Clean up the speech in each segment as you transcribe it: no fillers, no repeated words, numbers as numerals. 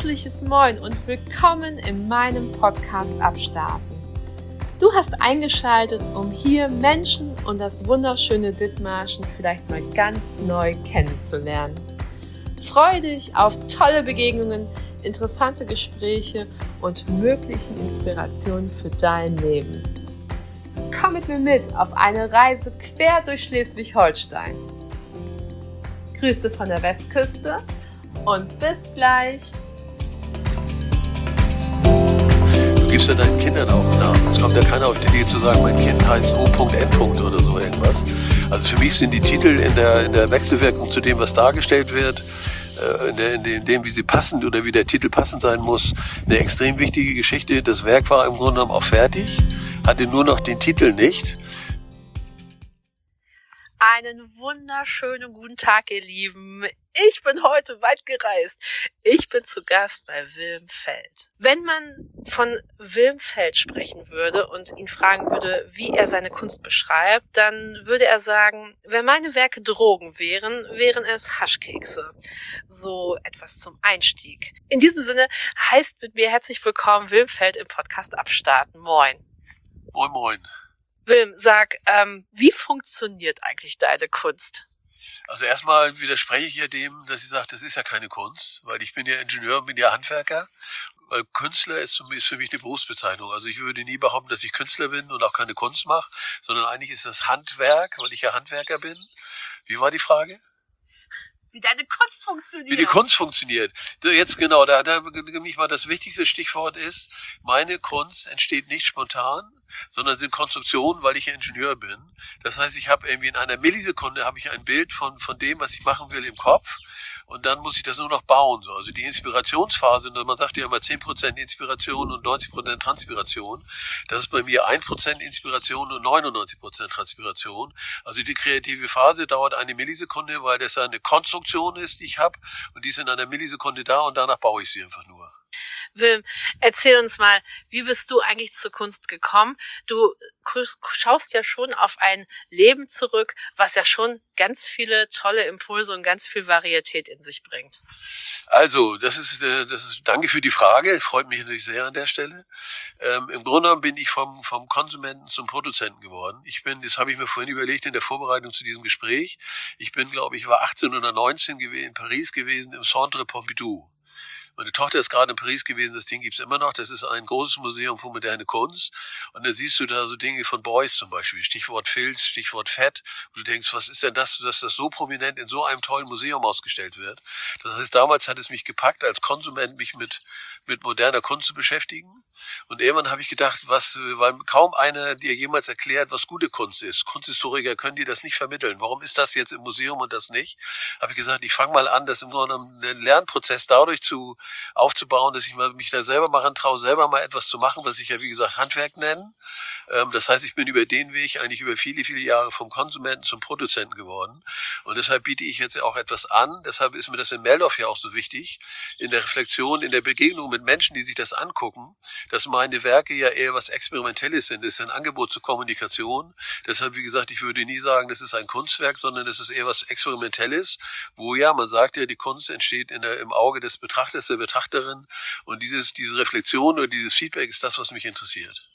herzliches Moin und willkommen in meinem Podcast Abstarten. Du hast eingeschaltet, um hier Menschen und das wunderschöne Dithmarschen vielleicht mal ganz neu kennenzulernen. Freue dich auf tolle Begegnungen, interessante Gespräche und möglichen Inspirationen für dein Leben. Komm mit mir mit auf eine Reise quer durch Schleswig-Holstein. Grüße von der Westküste und bis gleich. Du gibst ja deinen Kindern auch einen Namen. Es kommt ja keiner auf die Idee zu sagen, mein Kind heißt O.N. oder so irgendwas. Also für mich sind die Titel in der Wechselwirkung zu dem, was dargestellt wird, in dem, wie sie passend oder wie der Titel passend sein muss, eine extrem wichtige Geschichte. Das Werk war im Grunde genommen auch fertig, hatte nur noch den Titel nicht. Einen wunderschönen guten Tag, ihr Lieben. Ich bin heute weit gereist. Ich bin zu Gast bei Wilm Feld. Wenn man von Wilm Feld sprechen würde und ihn fragen würde, wie er seine Kunst beschreibt, dann würde er sagen, wenn meine Werke Drogen wären, wären es Haschkekse. So etwas zum Einstieg. In diesem Sinne heißt mit mir herzlich willkommen Wilm Feld im Podcast Abstarten. Moin. Moin, moin. Wilm, sag, wie funktioniert eigentlich deine Kunst? Also erstmal widerspreche ich ja dem, dass sie sagt, das ist ja keine Kunst, weil ich bin ja Ingenieur und bin ja Handwerker. Weil Künstler ist für mich eine Berufsbezeichnung. Also ich würde nie behaupten, dass ich Künstler bin und auch keine Kunst mache, sondern eigentlich ist das Handwerk, weil ich ja Handwerker bin. Wie war die Frage? Wie deine Kunst funktioniert. Wie die Kunst funktioniert. Jetzt genau, da nämlich mal das wichtigste Stichwort ist, meine Kunst entsteht nicht spontan, sondern sind Konstruktionen, weil ich ja Ingenieur bin. Das heißt, ich habe irgendwie in einer Millisekunde habe ich ein Bild von dem, was ich machen will im Kopf und dann muss ich das nur noch bauen. So. Also die Inspirationsphase, man sagt ja immer 10% Inspiration und 90% Transpiration. Das ist bei mir 1% Inspiration und 99% Transpiration. Also die kreative Phase dauert eine Millisekunde, weil das eine Konstruktion ist, die ich habe und die ist in einer Millisekunde da und danach baue ich sie einfach nur. Wilm, erzähl uns mal, wie bist du eigentlich zur Kunst gekommen? Du schaust ja schon auf ein Leben zurück, was ja schon ganz viele tolle Impulse und ganz viel Varietät in sich bringt. Also, das ist danke für die Frage, freut mich natürlich sehr an der Stelle. Im Grunde genommen bin ich vom Konsumenten zum Produzenten geworden. Das habe ich mir vorhin überlegt in der Vorbereitung zu diesem Gespräch. Ich war 18 oder 19 in Paris gewesen im Centre Pompidou. Meine Tochter ist gerade in Paris gewesen, das Ding gibt's immer noch. Das ist ein großes Museum für moderne Kunst. Und dann siehst du da so Dinge von Beuys zum Beispiel, Stichwort Filz, Stichwort Fett. Und du denkst, was ist denn das, dass das so prominent in so einem tollen Museum ausgestellt wird? Das heißt, damals hat es mich gepackt, als Konsument mich mit moderner Kunst zu beschäftigen. Und irgendwann habe ich gedacht, weil kaum einer dir jemals erklärt, was gute Kunst ist. Kunsthistoriker können dir das nicht vermitteln. Warum ist das jetzt im Museum und das nicht? Habe ich gesagt, ich fange mal an, das im Grunde genommen einen Lernprozess dadurch aufzubauen, dass ich mich da selber mal rantraue, selber mal etwas zu machen, was ich ja wie gesagt Handwerk nenne. Das heißt, ich bin über den Weg eigentlich über viele, viele Jahre vom Konsumenten zum Produzenten geworden. Und deshalb biete ich jetzt auch etwas an. Deshalb ist mir das in Meldorf ja auch so wichtig, in der Reflexion, in der Begegnung mit Menschen, die sich das angucken, dass meine Werke ja eher was Experimentelles sind. Es ist ein Angebot zur Kommunikation. Deshalb, wie gesagt, ich würde nie sagen, das ist ein Kunstwerk, sondern es ist eher was Experimentelles, wo ja, man sagt ja, die Kunst entsteht im Auge des Betrachters, der Betrachterin. Und diese Reflexion oder dieses Feedback ist das, was mich interessiert.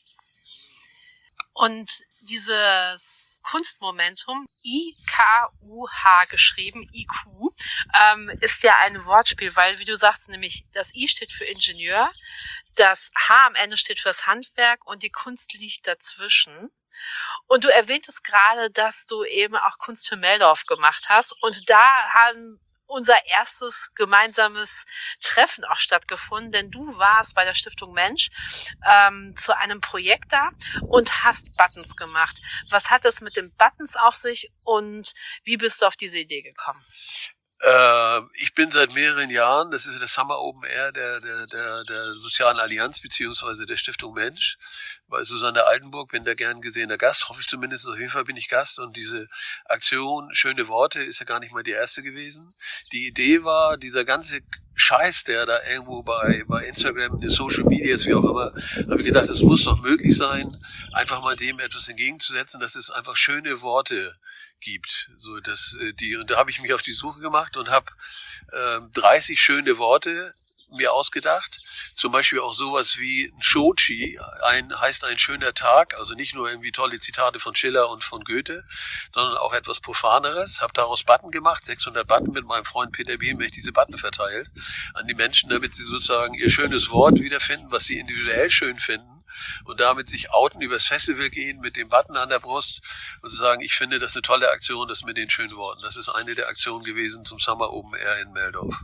Und dieses Kunstmomentum, IKUH geschrieben, IQ, ist ja ein Wortspiel, weil, wie du sagst, nämlich das I steht für Ingenieur, das H am Ende steht für das Handwerk und die Kunst liegt dazwischen. Und du erwähntest gerade, dass du eben auch Kunst für Meldorf gemacht hast und da haben unser erstes gemeinsames Treffen auch stattgefunden, denn du warst bei der Stiftung Mensch zu einem Projekt da und hast Buttons gemacht. Was hat es mit den Buttons auf sich und wie bist du auf diese Idee gekommen? Ich bin seit mehreren Jahren, das ist der Summer Open Air der Sozialen Allianz beziehungsweise der Stiftung Mensch, bei Susanne Altenburg, bin da gern gesehener Gast, hoffe ich zumindest, auf jeden Fall bin ich Gast und diese Aktion Schöne Worte ist ja gar nicht mal die erste gewesen. Die Idee war, dieser ganze Scheiß, der da irgendwo bei Instagram, in den Social Medias, wie auch immer, habe ich gedacht, es muss doch möglich sein, einfach mal dem etwas entgegenzusetzen, dass es einfach schöne Worte gibt. So, und da habe ich mich auf die Suche gemacht und habe 30 schöne Worte mir ausgedacht. Zum Beispiel auch sowas wie ein Shoji, heißt ein schöner Tag, also nicht nur irgendwie tolle Zitate von Schiller und von Goethe, sondern auch etwas Profaneres. Habe daraus Button gemacht, 600 Button mit meinem Freund Peter Behm, habe ich diese Button verteilt an die Menschen, damit sie sozusagen ihr schönes Wort wiederfinden, was sie individuell schön finden. Und damit sich outen, übers Festival gehen mit dem Button an der Brust und sagen, ich finde das eine tolle Aktion, das mit den schönen Worten. Das ist eine der Aktionen gewesen zum Summer Open Air in Meldorf.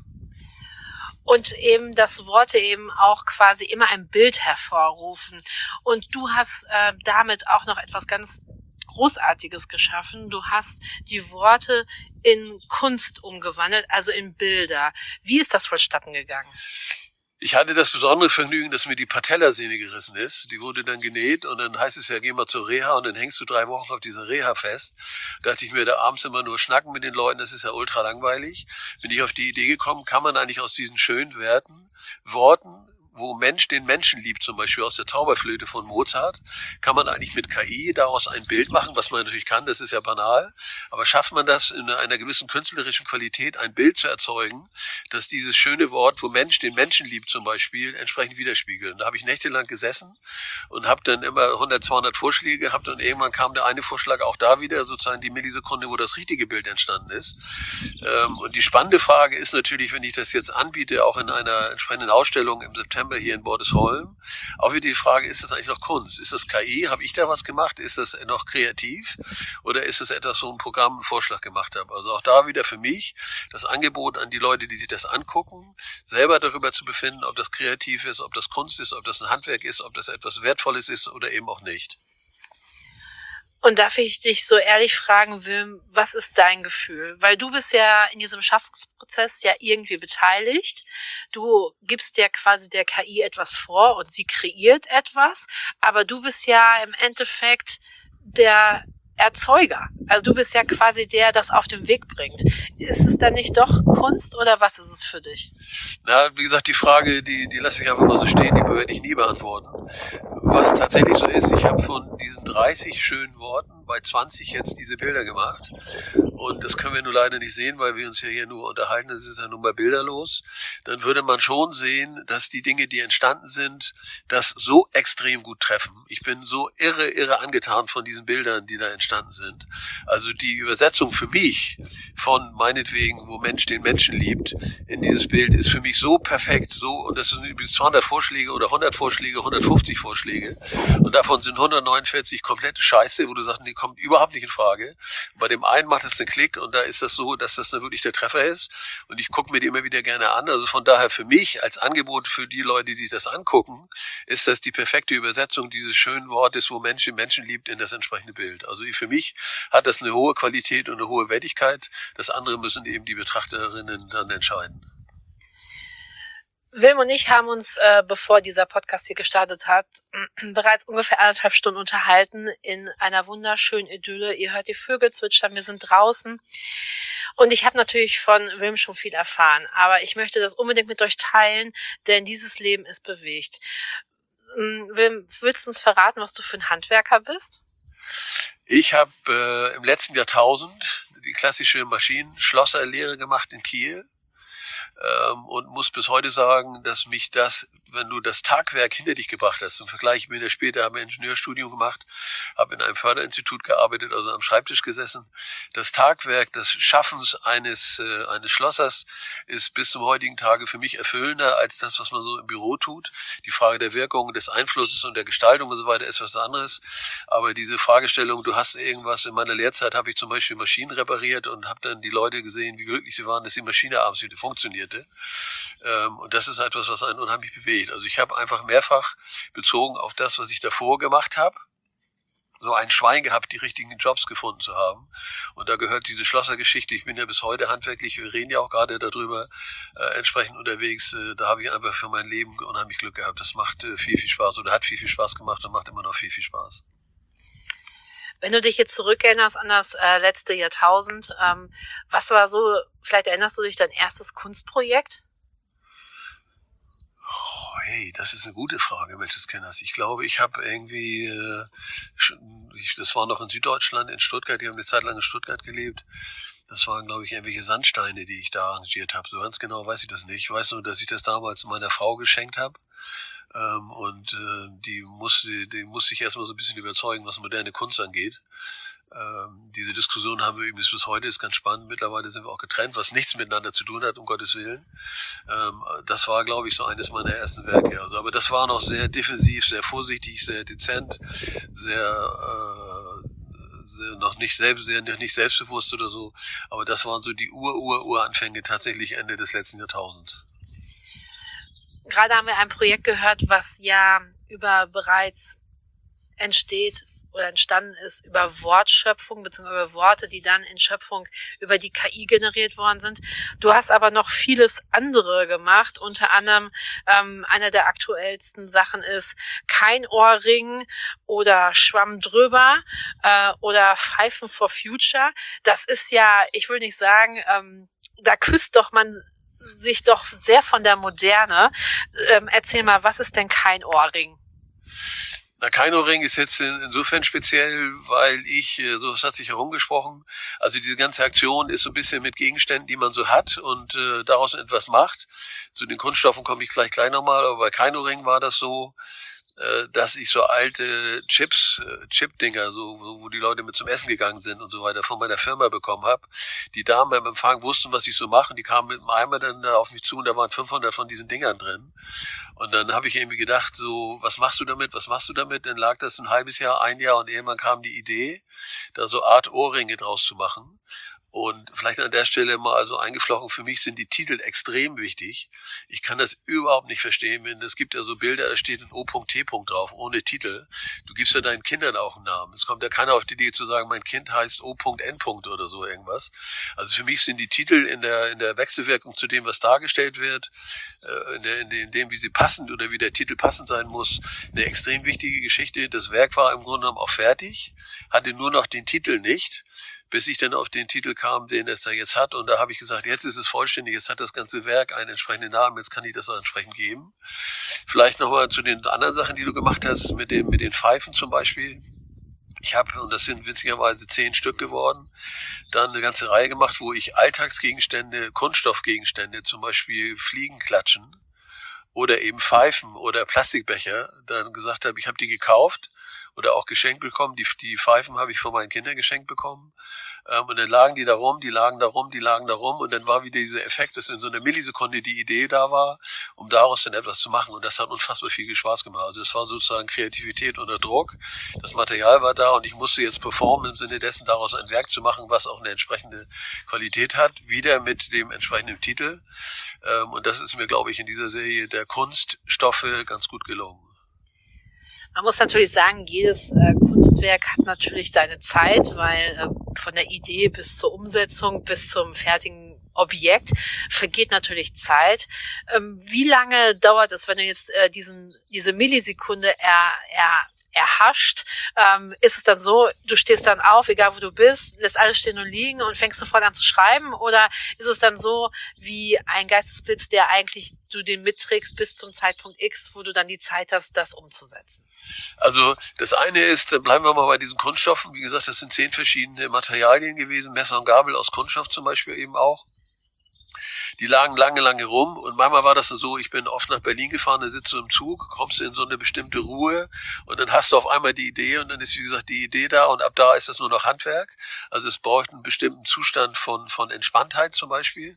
Und eben, dass Worte eben auch quasi immer ein Bild hervorrufen. Und du hast damit auch noch etwas ganz Großartiges geschaffen. Du hast die Worte in Kunst umgewandelt, also in Bilder. Wie ist das vonstatten gegangen? Ich hatte das besondere Vergnügen, dass mir die Patellasehne gerissen ist. Die wurde dann genäht und dann heißt es ja, geh mal zur Reha und dann hängst du 3 Wochen auf dieser Reha fest. Da dachte ich mir, da abends immer nur schnacken mit den Leuten, das ist ja ultra langweilig. Bin ich auf die Idee gekommen, kann man eigentlich aus diesen schönen Worten, wo Mensch den Menschen liebt, zum Beispiel aus der Zauberflöte von Mozart, kann man eigentlich mit KI daraus ein Bild machen, was man natürlich kann, das ist ja banal, aber schafft man das in einer gewissen künstlerischen Qualität, ein Bild zu erzeugen, dass dieses schöne Wort, wo Mensch den Menschen liebt zum Beispiel, entsprechend widerspiegelt. Und da habe ich nächtelang gesessen und habe dann immer 100, 200 Vorschläge gehabt und irgendwann kam der eine Vorschlag auch da wieder, sozusagen die Millisekunde, wo das richtige Bild entstanden ist. Und die spannende Frage ist natürlich, wenn ich das jetzt anbiete, auch in einer entsprechenden Ausstellung im September hier in Bordesholm, auch wieder die Frage, ist das eigentlich noch Kunst? Ist das KI? Habe ich da was gemacht? Ist das noch kreativ? Oder ist das etwas, wo ein Programm einen Vorschlag gemacht hat? Also auch da wieder für mich das Angebot an die Leute, die sich das angucken, selber darüber zu befinden, ob das kreativ ist, ob das Kunst ist, ob das ein Handwerk ist, ob das etwas Wertvolles ist oder eben auch nicht. Und darf ich dich so ehrlich fragen, Wilm, was ist dein Gefühl? Weil du bist ja in diesem Schaffungsprozess ja irgendwie beteiligt. Du gibst ja quasi der KI etwas vor und sie kreiert etwas, aber du bist ja im Endeffekt der Erzeuger. Also du bist ja quasi der, das auf den Weg bringt. Ist es dann nicht doch Kunst oder was ist es für dich? Na, wie gesagt, die Frage, die lasse ich einfach mal so stehen, die werde ich nie beantworten. Was tatsächlich so ist, ich habe von diesen 30 schönen Worten bei 20 jetzt diese Bilder gemacht. Und das können wir nur leider nicht sehen, weil wir uns ja hier nur unterhalten, das ist ja nun mal bilderlos. Dann würde man schon sehen, dass die Dinge, die entstanden sind, das so extrem gut treffen. Ich bin so irre angetan von diesen Bildern, die da entstanden sind. Also die Übersetzung für mich von meinetwegen, wo Mensch den Menschen liebt, in dieses Bild ist für mich so perfekt, so, und das sind übrigens 200 Vorschläge oder 100 Vorschläge, 150 Vorschläge. Und davon sind 149 komplette Scheiße, wo du sagst, die kommt überhaupt nicht in Frage. Und bei dem einen macht es einen Klick und da ist das so, dass das dann wirklich der Treffer ist. Und ich gucke mir die immer wieder gerne an. Also von daher für mich als Angebot für die Leute, die sich das angucken, ist das die perfekte Übersetzung dieses schönen Wortes, wo Mensch den Menschen liebt, in das entsprechende Bild. Also für mich hat das eine hohe Qualität und eine hohe Wertigkeit. Das andere müssen eben die Betrachterinnen dann entscheiden. Wilm und ich haben uns, bevor dieser Podcast hier gestartet hat, bereits ungefähr 1,5 Stunden unterhalten in einer wunderschönen Idylle. Ihr hört die Vögel zwitschern, wir sind draußen. Und ich habe natürlich von Wilm schon viel erfahren, aber ich möchte das unbedingt mit euch teilen, denn dieses Leben ist bewegt. Wilm, willst du uns verraten, was du für ein Handwerker bist? Ich habe im letzten Jahrtausend die klassische Maschinenschlosserlehre gemacht in Kiel. Und muss bis heute sagen, dass mich das, wenn du das Tagwerk hinter dich gebracht hast, im Vergleich mit der später habe ich ein Ingenieurstudium gemacht, habe in einem Förderinstitut gearbeitet, also am Schreibtisch gesessen. Das Tagwerk des Schaffens eines Schlossers ist bis zum heutigen Tage für mich erfüllender als das, was man so im Büro tut. Die Frage der Wirkung, des Einflusses und der Gestaltung und so weiter ist was anderes. Aber diese Fragestellung, du hast irgendwas, in meiner Lehrzeit habe ich zum Beispiel Maschinen repariert und habe dann die Leute gesehen, wie glücklich sie waren, dass die Maschine abends wieder funktionierte. Und das ist etwas, was einen unheimlich bewegt. Also ich habe einfach mehrfach bezogen auf das, was ich davor gemacht habe, so ein Schwein gehabt, die richtigen Jobs gefunden zu haben. Und da gehört diese Schlossergeschichte. Ich bin ja bis heute handwerklich, wir reden ja auch gerade darüber, entsprechend unterwegs. Da habe ich einfach für mein Leben unheimlich Glück gehabt. Das macht viel Spaß oder hat viel Spaß gemacht und macht immer noch viel Spaß. Wenn du dich jetzt zurückerinnerst an das letzte Jahrtausend, was war so, vielleicht erinnerst du dich dein erstes Kunstprojekt? Oh, hey, das ist eine gute Frage, welches kennst. Ich glaube, ich habe irgendwie, das war noch in Süddeutschland, in Stuttgart, die haben eine Zeit lang in Stuttgart gelebt. Das waren, glaube ich, irgendwelche Sandsteine, die ich da arrangiert habe. So ganz genau weiß ich das nicht. Ich weiß nur, dass ich das damals meiner Frau geschenkt habe. Die musste ich erstmal so ein bisschen überzeugen, was moderne Kunst angeht. Diese Diskussion haben wir übrigens bis heute, ist ganz spannend. Mittlerweile sind wir auch getrennt, was nichts miteinander zu tun hat, um Gottes Willen. Das war, glaube ich, so eines meiner ersten Werke. Also, aber das war noch sehr defensiv, sehr vorsichtig, sehr dezent, noch nicht selbstbewusst oder so. Aber das waren so die Uranfänge tatsächlich Ende des letzten Jahrtausends. Gerade haben wir ein Projekt gehört, was ja bereits entsteht oder entstanden ist über Wortschöpfung bzw. über Worte, die dann in Schöpfung über die KI generiert worden sind. Du hast aber noch vieles andere gemacht. Unter anderem einer der aktuellsten Sachen ist kein Ohrring oder Schwamm drüber oder Pfeifen for Future. Das ist ja, ich will nicht sagen, da küsst doch man sich doch sehr von der Moderne. Erzähl mal, was ist denn kein Ohrring? Na, kein Ohrring ist jetzt insofern speziell, weil so es hat sich herumgesprochen, also diese ganze Aktion ist so ein bisschen mit Gegenständen, die man so hat und daraus etwas macht. Zu den Kunststoffen komme ich gleich nochmal, aber bei kein Ohrring war das so, dass ich so alte Chip-Dinger, wo die Leute mit zum Essen gegangen sind und so weiter, von meiner Firma bekommen habe. Die Damen beim Empfang wussten, was ich so mache. Die kamen mit einem Eimer dann auf mich zu und da waren 500 von diesen Dingern drin. Und dann habe ich irgendwie gedacht, so, was machst du damit? Dann lag das ein halbes Jahr, ein Jahr und irgendwann kam die Idee, da so Art Ohrringe draus zu machen. Und vielleicht an der Stelle mal so eingeflochten, für mich sind die Titel extrem wichtig. Ich kann das überhaupt nicht verstehen, wenn es gibt ja so Bilder, da steht ein O.T. drauf, ohne Titel. Du gibst ja deinen Kindern auch einen Namen. Es kommt ja keiner auf die Idee zu sagen, mein Kind heißt O.N. oder so irgendwas. Also für mich sind die Titel in der Wechselwirkung zu dem, was dargestellt wird, in dem, wie sie passend oder wie der Titel passend sein muss, eine extrem wichtige Geschichte. Das Werk war im Grunde genommen auch fertig, hatte nur noch den Titel nicht, bis ich dann auf den Titel kam, den es da jetzt hat. Und da habe ich gesagt, jetzt ist es vollständig, jetzt hat das ganze Werk einen entsprechenden Namen, jetzt kann ich das auch entsprechend geben. Vielleicht nochmal zu den anderen Sachen, die du gemacht hast, mit den Pfeifen zum Beispiel. Ich habe, und das sind witzigerweise 10 Stück geworden, dann eine ganze Reihe gemacht, wo ich Alltagsgegenstände, Kunststoffgegenstände, zum Beispiel Fliegenklatschen oder eben Pfeifen oder Plastikbecher, dann gesagt habe, ich habe die gekauft oder auch geschenkt bekommen. Die Pfeifen habe ich von meinen Kindern geschenkt bekommen. Und dann lagen die da rum. Und dann war wieder dieser Effekt, dass in so einer Millisekunde die Idee da war, um daraus dann etwas zu machen. Und das hat unfassbar viel Spaß gemacht. Also es war sozusagen Kreativität unter Druck. Das Material war da und ich musste jetzt performen im Sinne dessen, daraus ein Werk zu machen, was auch eine entsprechende Qualität hat. Wieder mit dem entsprechenden Titel. Und das ist mir, glaube ich, in dieser Serie der Kunststoffe ganz gut gelungen. Man muss natürlich sagen, jedes Kunstwerk hat natürlich seine Zeit, weil von der Idee bis zur Umsetzung, bis zum fertigen Objekt vergeht natürlich Zeit. Wie lange dauert es, wenn du jetzt diese Millisekunde erhascht? Ist es dann so, du stehst dann auf, egal wo du bist, lässt alles stehen und liegen und fängst sofort an zu schreiben? Oder ist es dann so wie ein Geistesblitz, der eigentlich du den mitträgst bis zum Zeitpunkt X, wo du dann die Zeit hast, das umzusetzen? Also das eine ist, bleiben wir mal bei diesen Kunststoffen. Wie gesagt, das sind 10 verschiedene Materialien gewesen. Messer und Gabel aus Kunststoff zum Beispiel eben auch. Die lagen lange rum und manchmal war das so, ich bin oft nach Berlin gefahren, da sitzt du im Zug, kommst in so eine bestimmte Ruhe und dann hast du auf einmal die Idee und dann ist, wie gesagt, die Idee da und ab da ist das nur noch Handwerk. Also es braucht einen bestimmten Zustand von Entspanntheit zum Beispiel.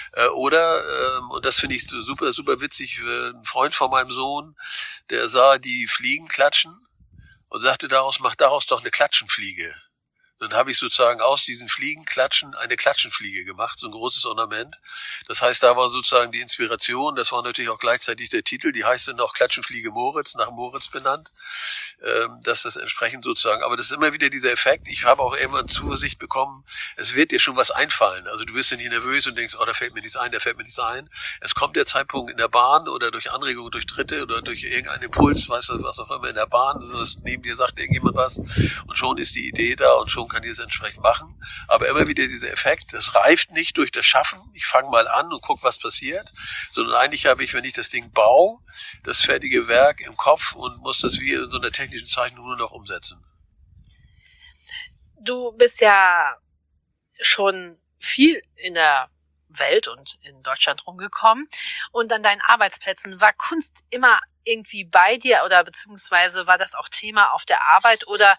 Und das finde ich super witzig, ein Freund von meinem Sohn, der sah die Fliegen klatschen und sagte, mach daraus doch eine Klatschenfliege. Dann habe ich sozusagen aus diesen Fliegenklatschen eine Klatschenfliege gemacht, so ein großes Ornament. Das heißt, da war sozusagen die Inspiration, das war natürlich auch gleichzeitig der Titel, die heißt dann auch Klatschenfliege Moritz, nach Moritz benannt, dass das entsprechend sozusagen, aber das ist immer wieder dieser Effekt, ich habe auch irgendwann Zuversicht bekommen, es wird dir schon was einfallen, also du bist ja nicht nervös und denkst, da fällt mir nichts ein, es kommt der Zeitpunkt in der Bahn oder durch Anregung, durch Dritte oder durch irgendeinen Impuls, weißt du, was auch immer in der Bahn, also neben dir sagt irgendjemand was und schon ist die Idee da und schon kann die es entsprechend machen. Aber immer wieder dieser Effekt, das reift nicht durch das Schaffen, ich fange mal an und gucke, was passiert, sondern eigentlich habe ich, wenn ich das Ding baue, das fertige Werk im Kopf und muss das wie in so einer technischen Zeichnung nur noch umsetzen. Du bist ja schon viel in der Welt und in Deutschland rumgekommen und an deinen Arbeitsplätzen. War Kunst immer irgendwie bei dir oder beziehungsweise war das auch Thema auf der Arbeit oder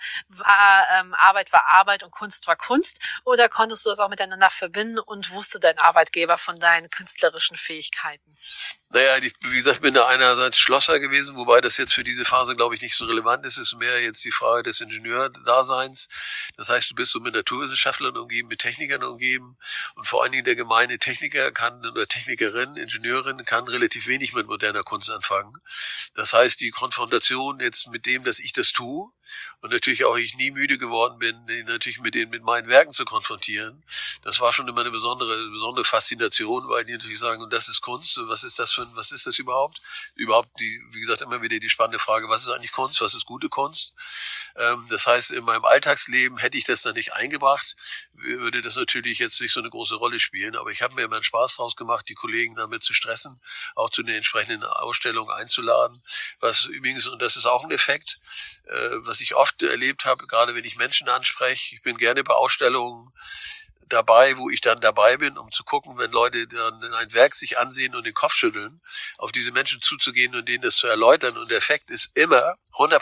Arbeit war Arbeit und Kunst war Kunst oder konntest du das auch miteinander verbinden und wusste dein Arbeitgeber von deinen künstlerischen Fähigkeiten? Naja, wie gesagt, ich bin da einerseits Schlosser gewesen, wobei das jetzt für diese Phase, glaube ich, nicht so relevant ist. Es ist mehr jetzt die Frage des Ingenieurdaseins. Das heißt, du bist so mit Naturwissenschaftlern umgeben, mit Technikern umgeben und vor allen Dingen der gemeine Techniker oder Technikerin, Ingenieurin kann relativ wenig mit moderner Kunst anfangen. Das heißt, die Konfrontation jetzt mit dem, dass ich das tue und natürlich auch ich nie müde geworden bin, natürlich mit meinen Werken zu konfrontieren, das war schon immer eine besondere Faszination, weil die natürlich sagen, und das ist Kunst, was ist das überhaupt? Wie gesagt, immer wieder die spannende Frage, was ist eigentlich Kunst, was ist gute Kunst? Das heißt, in meinem Alltagsleben hätte ich das dann nicht eingebracht, würde das natürlich jetzt nicht so eine große Rolle spielen, aber ich habe mir immer einen Spaß draus gemacht, die Kollegen damit zu stressen, auch zu den entsprechenden Ausstellungen einzuladen, was übrigens, und das ist auch ein Effekt, was ich oft erlebt habe, gerade wenn ich Menschen anspreche, ich bin gerne bei Ausstellungen dabei, wo ich dann dabei bin, um zu gucken, wenn Leute dann ein Werk sich ansehen und den Kopf schütteln, auf diese Menschen zuzugehen und denen das zu erläutern. Und der Effekt ist immer,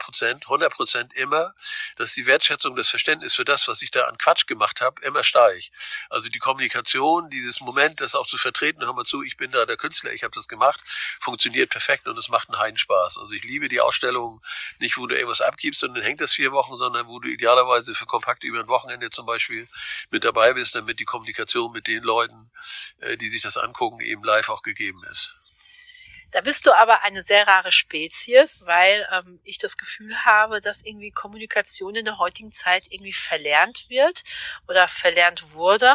100% immer, dass die Wertschätzung, das Verständnis für das, was ich da an Quatsch gemacht habe, immer steigt. Also die Kommunikation, dieses Moment, das auch zu vertreten, hör mal zu, ich bin da der Künstler, ich habe das gemacht, funktioniert perfekt und es macht einen Heidenspaß. Also ich liebe die Ausstellungen, nicht wo du irgendwas abgibst und dann hängt das 4 Wochen, sondern wo du idealerweise für kompakt über ein Wochenende zum Beispiel mit dabei bist, damit die Kommunikation mit den Leuten, die sich das angucken, eben live auch gegeben ist. Da bist du aber eine sehr rare Spezies, weil ich das Gefühl habe, dass irgendwie Kommunikation in der heutigen Zeit irgendwie verlernt wird oder verlernt wurde.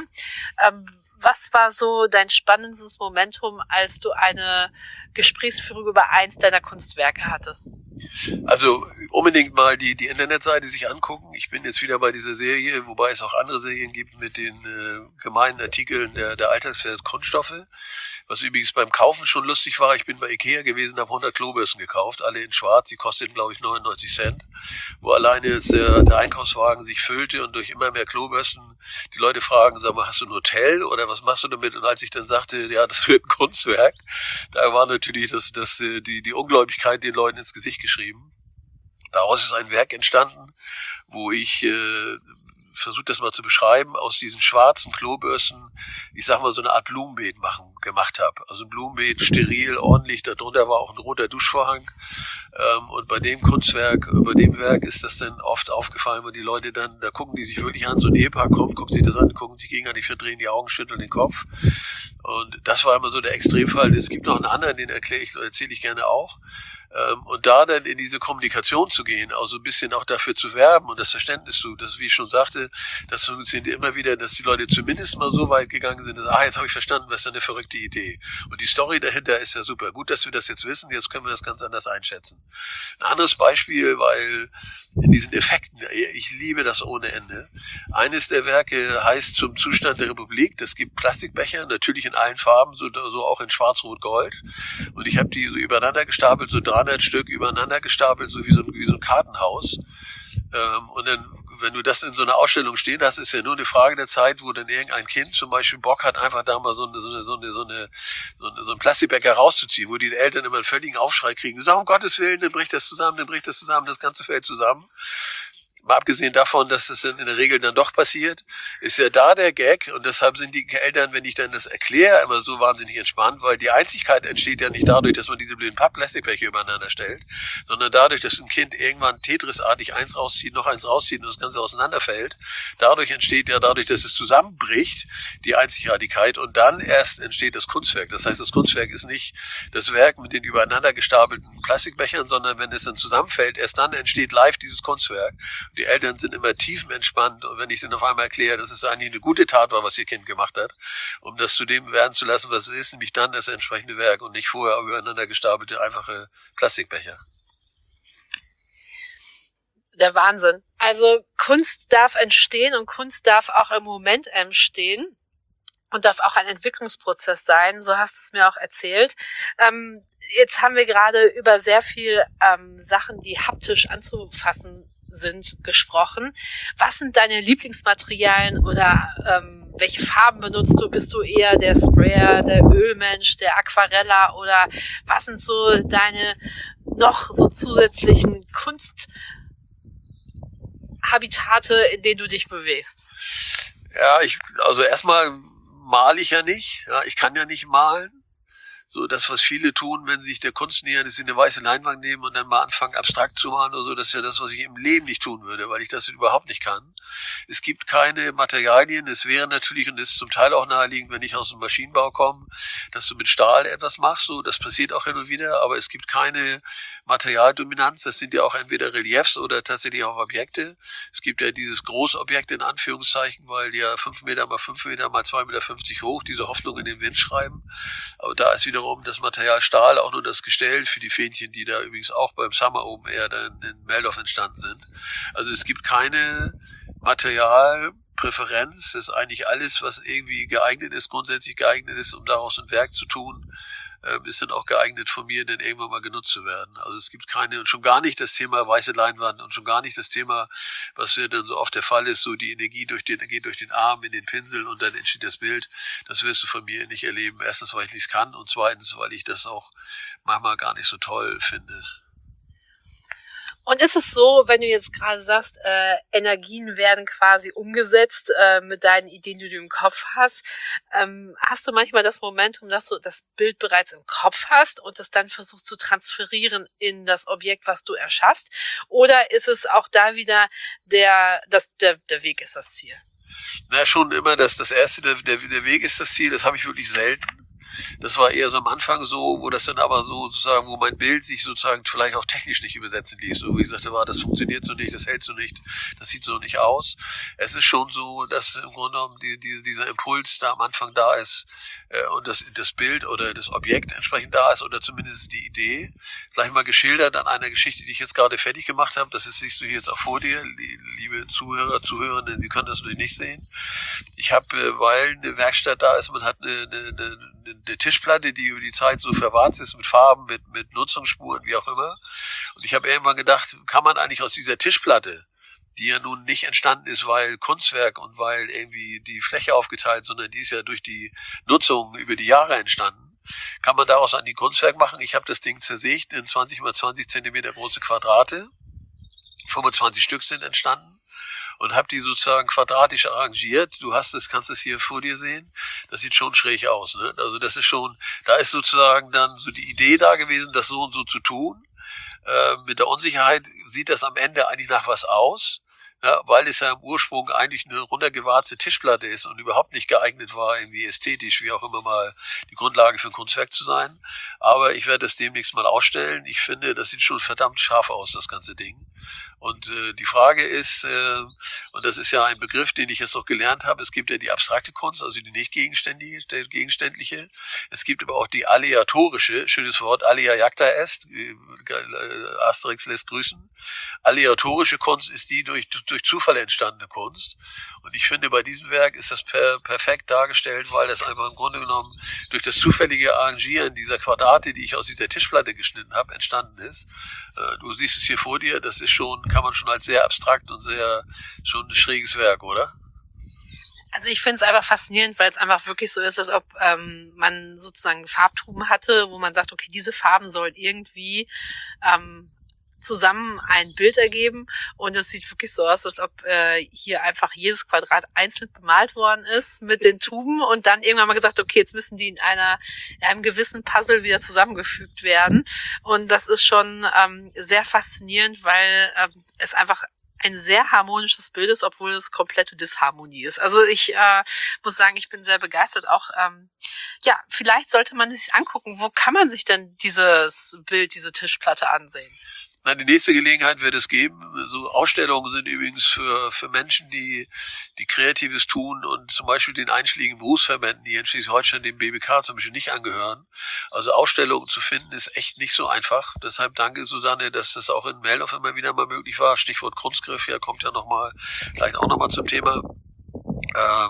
Was war so dein spannendes Momentum, als du eine Gesprächsführung über eins deiner Kunstwerke hattest? Also unbedingt mal die Internetseite sich angucken. Ich bin jetzt wieder bei dieser Serie, wobei es auch andere Serien gibt mit den gemeinen Artikeln der Alltagswelt Kunststoffe. Was übrigens beim Kaufen schon lustig war. Ich bin bei Ikea gewesen, habe 100 Klobürsten gekauft, alle in schwarz. Die kosteten, glaube ich, 99 Cent. Wo alleine jetzt der Einkaufswagen sich füllte und durch immer mehr Klobürsten die Leute fragen, sag mal, hast du ein Hotel oder was machst du damit? Und als ich dann sagte, ja, das wird ein Kunstwerk, da war natürlich die Ungläubigkeit den Leuten ins Gesicht geschrieben. Daraus ist ein Werk entstanden, wo ich versucht das mal zu beschreiben, aus diesen schwarzen Klobürsten, ich sag mal, so eine Art Blumenbeet gemacht habe. Also ein Blumenbeet, steril, ordentlich, darunter war auch ein roter Duschvorhang. Und bei dem Werk ist das dann oft aufgefallen, weil die Leute dann, da gucken die sich wirklich an, so ein Ehepaar kommt, guckt sich das an, gucken sich gegenseitig, verdrehen die Augen, schütteln den Kopf. Und das war immer so der Extremfall. Es gibt noch einen anderen, den erzähle ich gerne auch. Und da dann in diese Kommunikation zu gehen, also ein bisschen auch dafür zu werben und das Verständnis zu, das, wie ich schon sagte, das funktioniert immer wieder, dass die Leute zumindest mal so weit gegangen sind, dass, jetzt habe ich verstanden, was ist eine verrückte Idee. Und die Story dahinter ist ja super. Gut, dass wir das jetzt wissen, jetzt können wir das ganz anders einschätzen. Ein anderes Beispiel, weil in diesen Effekten, ich liebe das ohne Ende. Eines der Werke heißt Zum Zustand der Republik. Das gibt Plastikbecher, natürlich in allen Farben, so auch in Schwarz-Rot-Gold. Und ich habe die so übereinander gestapelt, so 300 Stück übereinander gestapelt, so wie so ein Kartenhaus. Und dann, wenn du das in so einer Ausstellung stehen hast, ist ja nur eine Frage der Zeit, wo dann irgendein Kind zum Beispiel Bock hat, einfach da mal so einen Plastikbecher rauszuziehen, wo die Eltern immer einen völligen Aufschrei kriegen. Sagen, um Gottes Willen, dann bricht das zusammen, das Ganze fällt zusammen. Mal abgesehen davon, dass das dann in der Regel dann doch passiert, ist ja da der Gag und deshalb sind die Eltern, wenn ich dann das erkläre, immer so wahnsinnig entspannt, weil die Einzigkeit entsteht ja nicht dadurch, dass man diese blöden Plastikbecher übereinander stellt, sondern dadurch, dass ein Kind irgendwann Tetris-artig eins rauszieht, noch eins rauszieht und das Ganze auseinanderfällt. Dadurch entsteht ja, dadurch, dass es zusammenbricht, die Einzigartigkeit und dann erst entsteht das Kunstwerk. Das heißt, das Kunstwerk ist nicht das Werk mit den übereinander gestapelten Plastikbechern, sondern wenn es dann zusammenfällt, erst dann entsteht live dieses Kunstwerk. Die Eltern sind immer tiefenentspannt und wenn ich dann auf einmal erkläre, dass es eigentlich eine gute Tat war, was ihr Kind gemacht hat, um das zu dem werden zu lassen, was es ist, nämlich dann das entsprechende Werk und nicht vorher übereinander gestapelte, einfache Plastikbecher. Der Wahnsinn. Also Kunst darf entstehen und Kunst darf auch im Moment entstehen. Und darf auch ein Entwicklungsprozess sein, so hast du es mir auch erzählt. Jetzt haben wir gerade über sehr viel Sachen, die haptisch anzufassen sind, gesprochen. Was sind deine Lieblingsmaterialien oder welche Farben benutzt du? Bist du eher der Sprayer, der Ölmensch, der Aquareller oder was sind so deine noch so zusätzlichen Kunsthabitate, in denen du dich bewegst? Ja, also erstmal male ich ja nicht. Ja, ich kann ja nicht malen. So das, was viele tun, wenn sie sich der Kunst nähern, ist sie eine weiße Leinwand nehmen und dann mal anfangen, abstrakt zu malen oder so. Das ist ja das, was ich im Leben nicht tun würde, weil ich das überhaupt nicht kann. Es gibt keine Materialien. Es wäre natürlich, und es ist zum Teil auch naheliegend, wenn ich aus dem Maschinenbau komme, dass du mit Stahl etwas machst. So, das passiert auch hin und wieder, aber es gibt keine Materialdominanz. Das sind ja auch entweder Reliefs oder tatsächlich auch Objekte. Es gibt ja dieses Großobjekt in Anführungszeichen, weil die ja 5 Meter mal 5 Meter mal 2,50 Meter hoch diese Hoffnung in den Wind schreiben. Aber da ist wiederum das Material Stahl auch nur das Gestell für die Fähnchen, die da übrigens auch beim Summer Open Air dann in Meldorf entstanden sind. Also es gibt keine Materialpräferenz. Das ist eigentlich alles, was irgendwie geeignet ist, grundsätzlich geeignet ist, um daraus ein Werk zu tun, ist dann auch geeignet von mir, dann irgendwann mal genutzt zu werden. Also es gibt keine, und schon gar nicht das Thema weiße Leinwand und schon gar nicht das Thema, was ja dann so oft der Fall ist, so die Energie geht durch den Arm in den Pinsel und dann entsteht das Bild. Das wirst du von mir nicht erleben. Erstens, weil ich nichts kann und zweitens, weil ich das auch manchmal gar nicht so toll finde. Und ist es so, wenn du jetzt gerade sagst, Energien werden quasi umgesetzt mit deinen Ideen, die du im Kopf hast, hast du manchmal das Momentum, dass du das Bild bereits im Kopf hast und es dann versuchst zu transferieren in das Objekt, was du erschaffst? Oder ist es auch da wieder der Weg ist das Ziel? Na, schon immer das erste, der Weg ist das Ziel, das habe ich wirklich selten. Das war eher so am Anfang so, wo das dann aber so sozusagen, wo mein Bild sich sozusagen vielleicht auch technisch nicht übersetzen ließ. So, wo ich sagte, das funktioniert so nicht, das hält so nicht, das sieht so nicht aus. Es ist schon so, dass im Grunde genommen dieser Impuls da am Anfang da ist und das Bild oder das Objekt entsprechend da ist oder zumindest die Idee. Vielleicht mal geschildert an einer Geschichte, die ich jetzt gerade fertig gemacht habe. Das siehst du jetzt auch vor dir, liebe Zuhörer, Zuhörerinnen, Sie können das natürlich nicht sehen. Ich habe, weil eine Werkstatt da ist, man hat eine Tischplatte, die über die Zeit so verwahrt ist mit Farben, mit Nutzungsspuren, wie auch immer. Und ich habe irgendwann gedacht, kann man eigentlich aus dieser Tischplatte, die ja nun nicht entstanden ist, weil Kunstwerk und weil irgendwie die Fläche aufgeteilt, sondern die ist ja durch die Nutzung über die Jahre entstanden, kann man daraus ein Kunstwerk machen. Ich habe das Ding zersägt in 20 mal 20 Zentimeter große Quadrate. 25 Stück sind entstanden. Und habe die sozusagen quadratisch arrangiert. Du kannst es hier vor dir sehen. Das sieht schon schräg aus, ne? Also das ist schon, da ist sozusagen dann so die Idee da gewesen, das so und so zu tun. Mit der Unsicherheit sieht das am Ende eigentlich nach was aus. Ja, weil es ja im Ursprung eigentlich eine runtergewarzte Tischplatte ist und überhaupt nicht geeignet war, irgendwie ästhetisch, wie auch immer mal, die Grundlage für ein Kunstwerk zu sein. Aber ich werde das demnächst mal ausstellen. Ich finde, das sieht schon verdammt scharf aus, das ganze Ding. Und die Frage ist, und das ist ja ein Begriff, den ich jetzt noch gelernt habe, es gibt ja die abstrakte Kunst, also die nicht gegenständliche. Es gibt aber auch die aleatorische, schönes Wort, alea jacta est, Asterix lässt grüßen. Aleatorische Kunst ist die durch Zufall entstandene Kunst. Und ich finde, bei diesem Werk ist das perfekt dargestellt, weil das einfach im Grunde genommen durch das zufällige Arrangieren dieser Quadrate, die ich aus dieser Tischplatte geschnitten habe, entstanden ist. Du siehst es hier vor dir, das ist schon, kann man schon als sehr abstrakt und schon ein schräges Werk, oder? Also ich finde es einfach faszinierend, weil es einfach wirklich so ist, als ob man sozusagen Farbtuben hatte, wo man sagt, okay, diese Farben sollen irgendwie zusammen ein Bild ergeben und es sieht wirklich so aus, als ob hier einfach jedes Quadrat einzeln bemalt worden ist mit den Tuben und dann irgendwann mal gesagt, okay, jetzt müssen die in einem gewissen Puzzle wieder zusammengefügt werden und das ist schon sehr faszinierend, weil es einfach ein sehr harmonisches Bild ist, obwohl es komplette Disharmonie ist. Also ich muss sagen, ich bin sehr begeistert. Auch vielleicht sollte man sich angucken, wo kann man sich denn dieses Bild, diese Tischplatte ansehen? Na, die nächste Gelegenheit wird es geben. So Ausstellungen sind übrigens für Menschen, die Kreatives tun und zum Beispiel den einschlägigen Berufsverbänden, die in Schleswig-Holstein dem BBK zum Beispiel nicht angehören. Also Ausstellungen zu finden ist echt nicht so einfach. Deshalb danke Susanne, dass das auch in Meldorf immer wieder mal möglich war. Stichwort Kunstgriff, ja, kommt ja gleich auch nochmal zum Thema.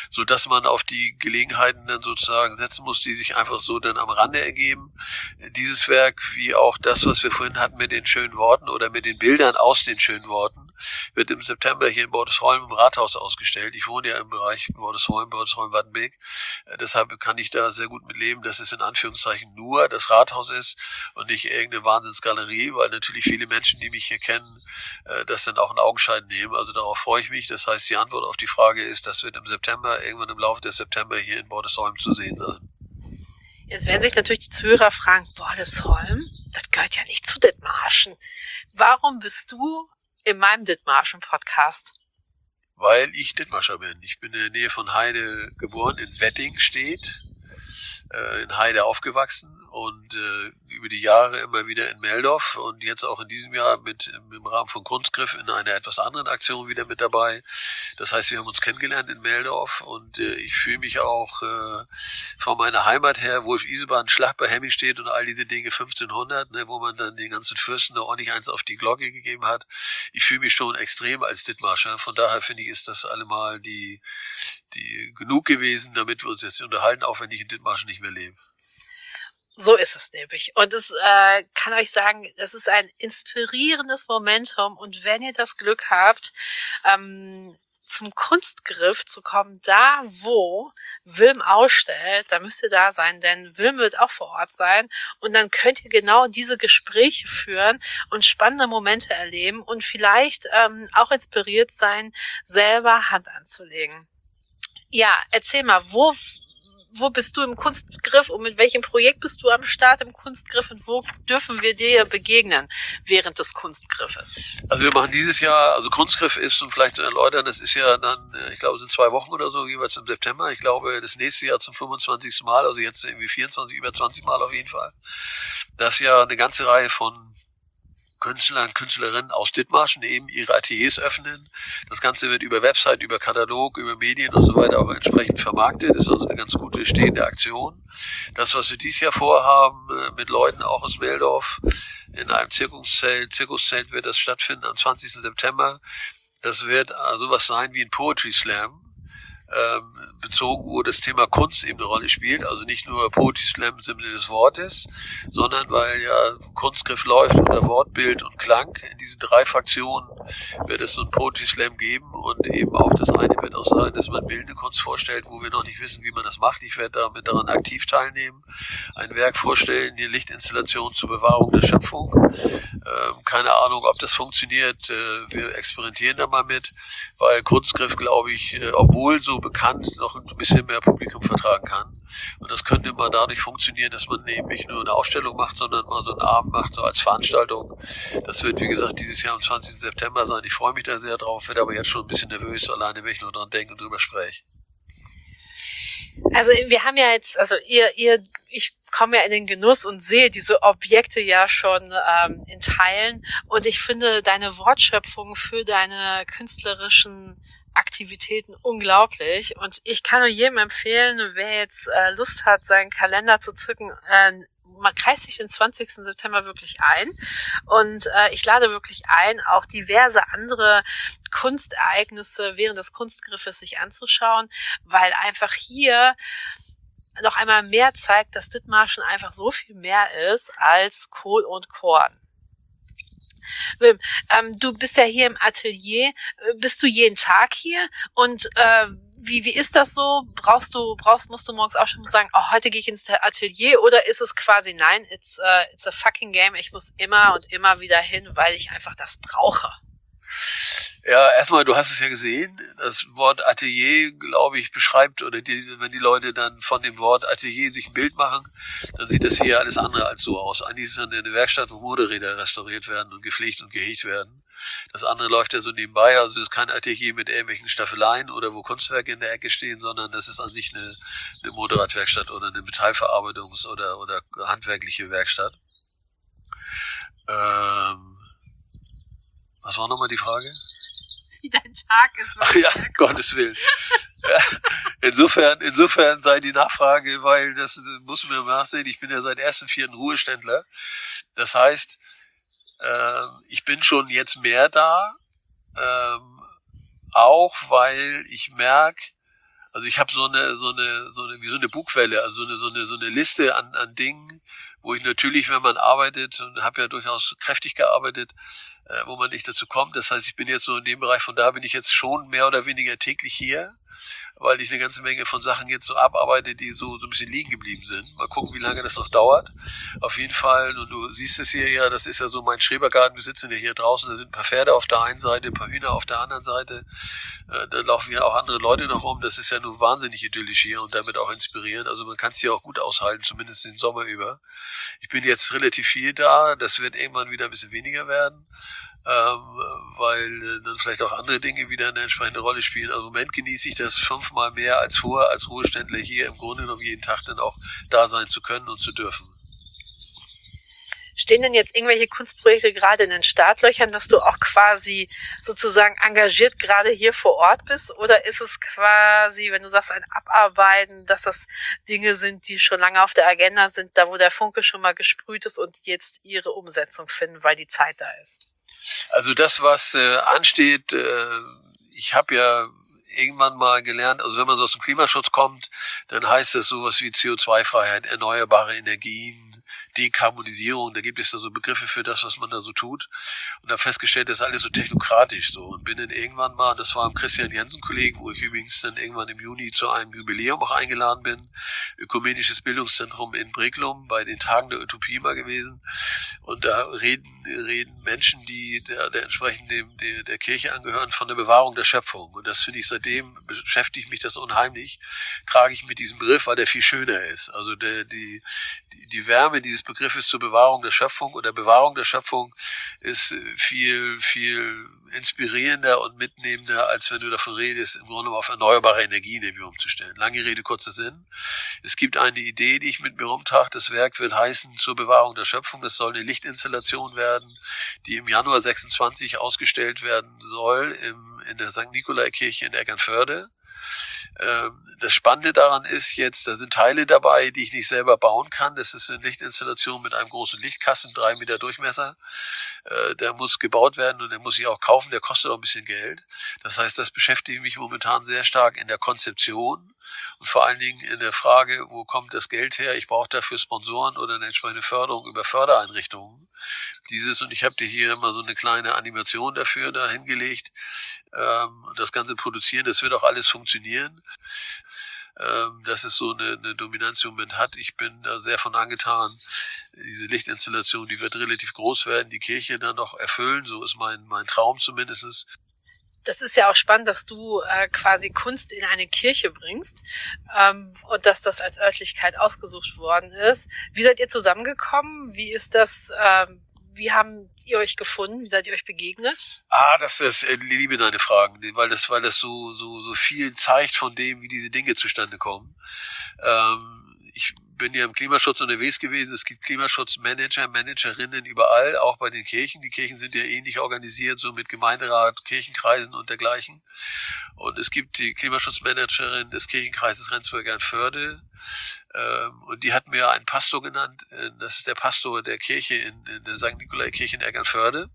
so dass man auf die Gelegenheiten dann sozusagen setzen muss, die sich einfach so dann am Rande ergeben. Dieses Werk, wie auch das, was wir vorhin hatten mit den schönen Worten oder mit den Bildern aus den schönen Worten, wird im September hier in Bordesholm im Rathaus ausgestellt. Ich wohne ja im Bereich Bordesholm-Wattenbeek. Deshalb kann ich da sehr gut mit leben, dass es in Anführungszeichen nur das Rathaus ist und nicht irgendeine Wahnsinnsgalerie, weil natürlich viele Menschen, die mich hier kennen, das dann auch in Augenschein nehmen. Also darauf freue ich mich. Das heißt, die Antwort auf die Frage ist, das wird im September, irgendwann im Laufe des September hier in Bordesholm zu sehen sein. Jetzt werden sich natürlich die Zuhörer fragen, Bordesholm, das gehört ja nicht zu Dithmarschen. Warum bist du in meinem Dithmarschen-Podcast? Weil ich Dithmarscher bin. Ich bin in der Nähe von Heide geboren, in Weddingstedt, in Heide aufgewachsen und über die Jahre immer wieder in Meldorf und jetzt auch in diesem Jahr im Rahmen von Kunstgriff in einer etwas anderen Aktion wieder mit dabei. Das heißt, wir haben uns kennengelernt in Meldorf und ich fühle mich auch von meiner Heimat her, Wolf-Isebahn, Schlacht bei Hemmingstedt und all diese Dinge 1500, ne, wo man dann den ganzen Fürsten da ordentlich eins auf die Glocke gegeben hat. Ich fühle mich schon extrem als Dithmarscher. Von daher finde ich, ist das allemal die genug gewesen, damit wir uns jetzt unterhalten, auch wenn ich in Dithmarschen nicht mehr lebe. So ist es nämlich. Und es kann euch sagen, das ist ein inspirierendes Momentum. Und wenn ihr das Glück habt, zum Kunstgriff zu kommen, da wo Wilm ausstellt, da müsst ihr da sein, denn Wilm wird auch vor Ort sein. Und dann könnt ihr genau diese Gespräche führen und spannende Momente erleben und vielleicht auch inspiriert sein, selber Hand anzulegen. Ja, erzähl mal, wo bist du im Kunstgriff und mit welchem Projekt bist du am Start im Kunstgriff und wo dürfen wir dir begegnen während des Kunstgriffes? Also wir machen dieses Jahr, also Kunstgriff ist, um vielleicht zu erläutern, das ist ja dann, ich glaube, es sind 2 Wochen oder so, jeweils im September. Ich glaube, das nächste Jahr zum 25. Mal, also jetzt irgendwie 24, über 20 Mal auf jeden Fall. Das ja eine ganze Reihe von Künstler und Künstlerinnen aus Dithmarschen eben ihre Ateliers öffnen. Das Ganze wird über Website, über Katalog, über Medien und so weiter auch entsprechend vermarktet. Das ist also eine ganz gute stehende Aktion. Das, was wir dieses Jahr vorhaben, mit Leuten auch aus Meldorf, in einem Zirkuszelt wird das stattfinden am 20. September. Das wird sowas sein wie ein Poetry Slam. Bezogen, wo das Thema Kunst eben eine Rolle spielt, also nicht nur Poetry Slam im Sinne des Wortes, sondern weil ja Kunstgriff läuft unter Wort, Bild und Klang. In diesen 3 Fraktionen wird es so ein Poetry Slam geben und eben auch das eine wird auch sein, dass man bildende Kunst vorstellt, wo wir noch nicht wissen, wie man das macht. Ich werde damit daran aktiv teilnehmen, ein Werk vorstellen, die Lichtinstallation zur Bewahrung der Schöpfung. Keine Ahnung, ob das funktioniert. Wir experimentieren da mal mit, weil Kunstgriff, glaube ich, obwohl so bekannt, noch ein bisschen mehr Publikum vertragen kann. Und das könnte immer dadurch funktionieren, dass man eben nicht nur eine Ausstellung macht, sondern mal so einen Abend macht, so als Veranstaltung. Das wird, wie gesagt, dieses Jahr am 20. September sein. Ich freue mich da sehr drauf, werde aber jetzt schon ein bisschen nervös, alleine wenn ich nur dran denke und drüber spreche. Also wir haben ja jetzt, also ich komme ja in den Genuss und sehe diese Objekte ja schon in Teilen und ich finde deine Wortschöpfung für deine künstlerischen Aktivitäten unglaublich und ich kann nur jedem empfehlen, wer jetzt Lust hat, seinen Kalender zu zücken, man kreist sich den 20. September wirklich ein und ich lade wirklich ein, auch diverse andere Kunstereignisse während des Kunstgriffes sich anzuschauen, weil einfach hier noch einmal mehr zeigt, dass Dithmarschen einfach so viel mehr ist als Kohl und Korn. Wilm, du bist ja hier im Atelier. Bist du jeden Tag hier? Und wie ist das so? Musst du morgens auch schon sagen, oh, heute gehe ich ins Atelier? Oder ist es quasi, nein, it's a fucking game. Ich muss immer und immer wieder hin, weil ich einfach das brauche. Ja, erstmal, du hast es ja gesehen, das Wort Atelier, glaube ich, beschreibt, oder wenn die Leute dann von dem Wort Atelier sich ein Bild machen, dann sieht das hier alles andere als so aus. Eigentlich ist es eine Werkstatt, wo Motorräder restauriert werden und gepflegt und gehegt werden. Das andere läuft ja so nebenbei, also es ist kein Atelier mit irgendwelchen Staffeleien oder wo Kunstwerke in der Ecke stehen, sondern das ist an sich eine Motorradwerkstatt oder eine Metallverarbeitungs- oder handwerkliche Werkstatt. Was war nochmal die Frage? Wie dein Tag ist. Ach ja, Gottes Willen. Ja, insofern sei die Nachfrage, weil das muss man mir nachsehen, ich bin ja seit 1.4. Ruheständler. Das heißt, ich bin schon jetzt mehr da, auch weil ich merke, Also ich habe wie so eine Bugwelle, also so eine Liste an Dingen, wo ich natürlich, wenn man arbeitet, und habe ja durchaus kräftig gearbeitet, wo man nicht dazu kommt. Das heißt, ich bin jetzt so in dem Bereich, von da bin ich jetzt schon mehr oder weniger täglich hier, weil ich eine ganze Menge von Sachen jetzt so abarbeite, die so ein bisschen liegen geblieben sind. Mal gucken, wie lange das noch dauert. Auf jeden Fall, und du siehst es hier ja, das ist ja so mein Schrebergarten, wir sitzen ja hier draußen, da sind ein paar Pferde auf der einen Seite, ein paar Hühner auf der anderen Seite. Da laufen ja auch andere Leute noch rum. Das ist ja nur wahnsinnig idyllisch hier und damit auch inspirierend. Also man kann es hier auch gut aushalten, zumindest den Sommer über. Ich bin jetzt relativ viel da. Das wird irgendwann wieder ein bisschen weniger werden, weil dann vielleicht auch andere Dinge wieder eine entsprechende Rolle spielen. Also im Moment genieße ich das 5-mal mehr als vorher, als Ruheständler hier im Grunde genommen jeden Tag dann auch da sein zu können und zu dürfen. Stehen denn jetzt irgendwelche Kunstprojekte gerade in den Startlöchern, dass du auch quasi sozusagen engagiert gerade hier vor Ort bist? Oder ist es quasi, wenn du sagst, ein Abarbeiten, dass das Dinge sind, die schon lange auf der Agenda sind, da wo der Funke schon mal gesprüht ist und jetzt ihre Umsetzung finden, weil die Zeit da ist? Also das, was ansteht, ich habe ja irgendwann mal gelernt, also wenn man so aus dem Klimaschutz kommt, dann heißt das sowas wie CO2-Freiheit, erneuerbare Energien, Dekarbonisierung, da gibt es da so Begriffe für das, was man da so tut. Und habe festgestellt, das ist alles so technokratisch so. Und bin dann irgendwann mal, das war im Christian Jensen Kolleg, wo ich übrigens dann irgendwann im Juni zu einem Jubiläum auch eingeladen bin, Ökumenisches Bildungszentrum in Breklum, bei den Tagen der Utopie mal gewesen. Und da reden Menschen, die der entsprechend der Kirche angehören, von der Bewahrung der Schöpfung. Und das finde ich, seitdem beschäftigt mich das unheimlich, trage ich mit diesem Begriff, weil der viel schöner ist. Also die Wärme dieses Begriffes zur Bewahrung der Schöpfung oder Bewahrung der Schöpfung ist viel, viel inspirierender und mitnehmender, als wenn du davon redest, im Grunde auf erneuerbare Energien irgendwie umzustellen. Lange Rede, kurzer Sinn. Es gibt eine Idee, die ich mit mir rumtrage. Das Werk wird heißen zur Bewahrung der Schöpfung. Das soll eine Lichtinstallation werden, die im Januar 26 ausgestellt werden soll in der St. Nikolai-Kirche in Eckernförde. Das Spannende daran ist jetzt, da sind Teile dabei, die ich nicht selber bauen kann. Das ist eine Lichtinstallation mit einem großen Lichtkasten, 3 Meter Durchmesser. Der muss gebaut werden und der muss ich auch kaufen. Der kostet auch ein bisschen Geld. Das heißt, das beschäftigt mich momentan sehr stark in der Konzeption und vor allen Dingen in der Frage, wo kommt das Geld her? Ich brauche dafür Sponsoren oder eine entsprechende Förderung über Fördereinrichtungen. Und ich habe dir hier mal so eine kleine Animation dafür da hingelegt. Das Ganze produzieren, das wird auch alles funktionieren. Dass es so eine Dominanz im Moment hat. Ich bin da sehr von angetan. Diese Lichtinstallation, die wird relativ groß werden, die Kirche dann noch erfüllen. So ist mein Traum zumindest. Das ist ja auch spannend, dass du quasi Kunst in eine Kirche bringst und dass das als Örtlichkeit ausgesucht worden ist. Wie seid ihr zusammengekommen? Wie ist das? Wie habt ihr euch gefunden? Wie seid ihr euch begegnet? Das ist, liebe deine Fragen, weil das so viel zeigt von dem, wie diese Dinge zustande kommen. Ich bin ja im Klimaschutz unterwegs gewesen. Es gibt Klimaschutzmanager, Managerinnen überall, auch bei den Kirchen. Die Kirchen sind ja ähnlich organisiert, so mit Gemeinderat, Kirchenkreisen und dergleichen. Und es gibt die Klimaschutzmanagerin des Kirchenkreises Rendsburg-Eckernförde. Und die hat mir einen Pastor genannt. Das ist der Pastor der Kirche in der St. Nikolai-Kirche in Eckernförde.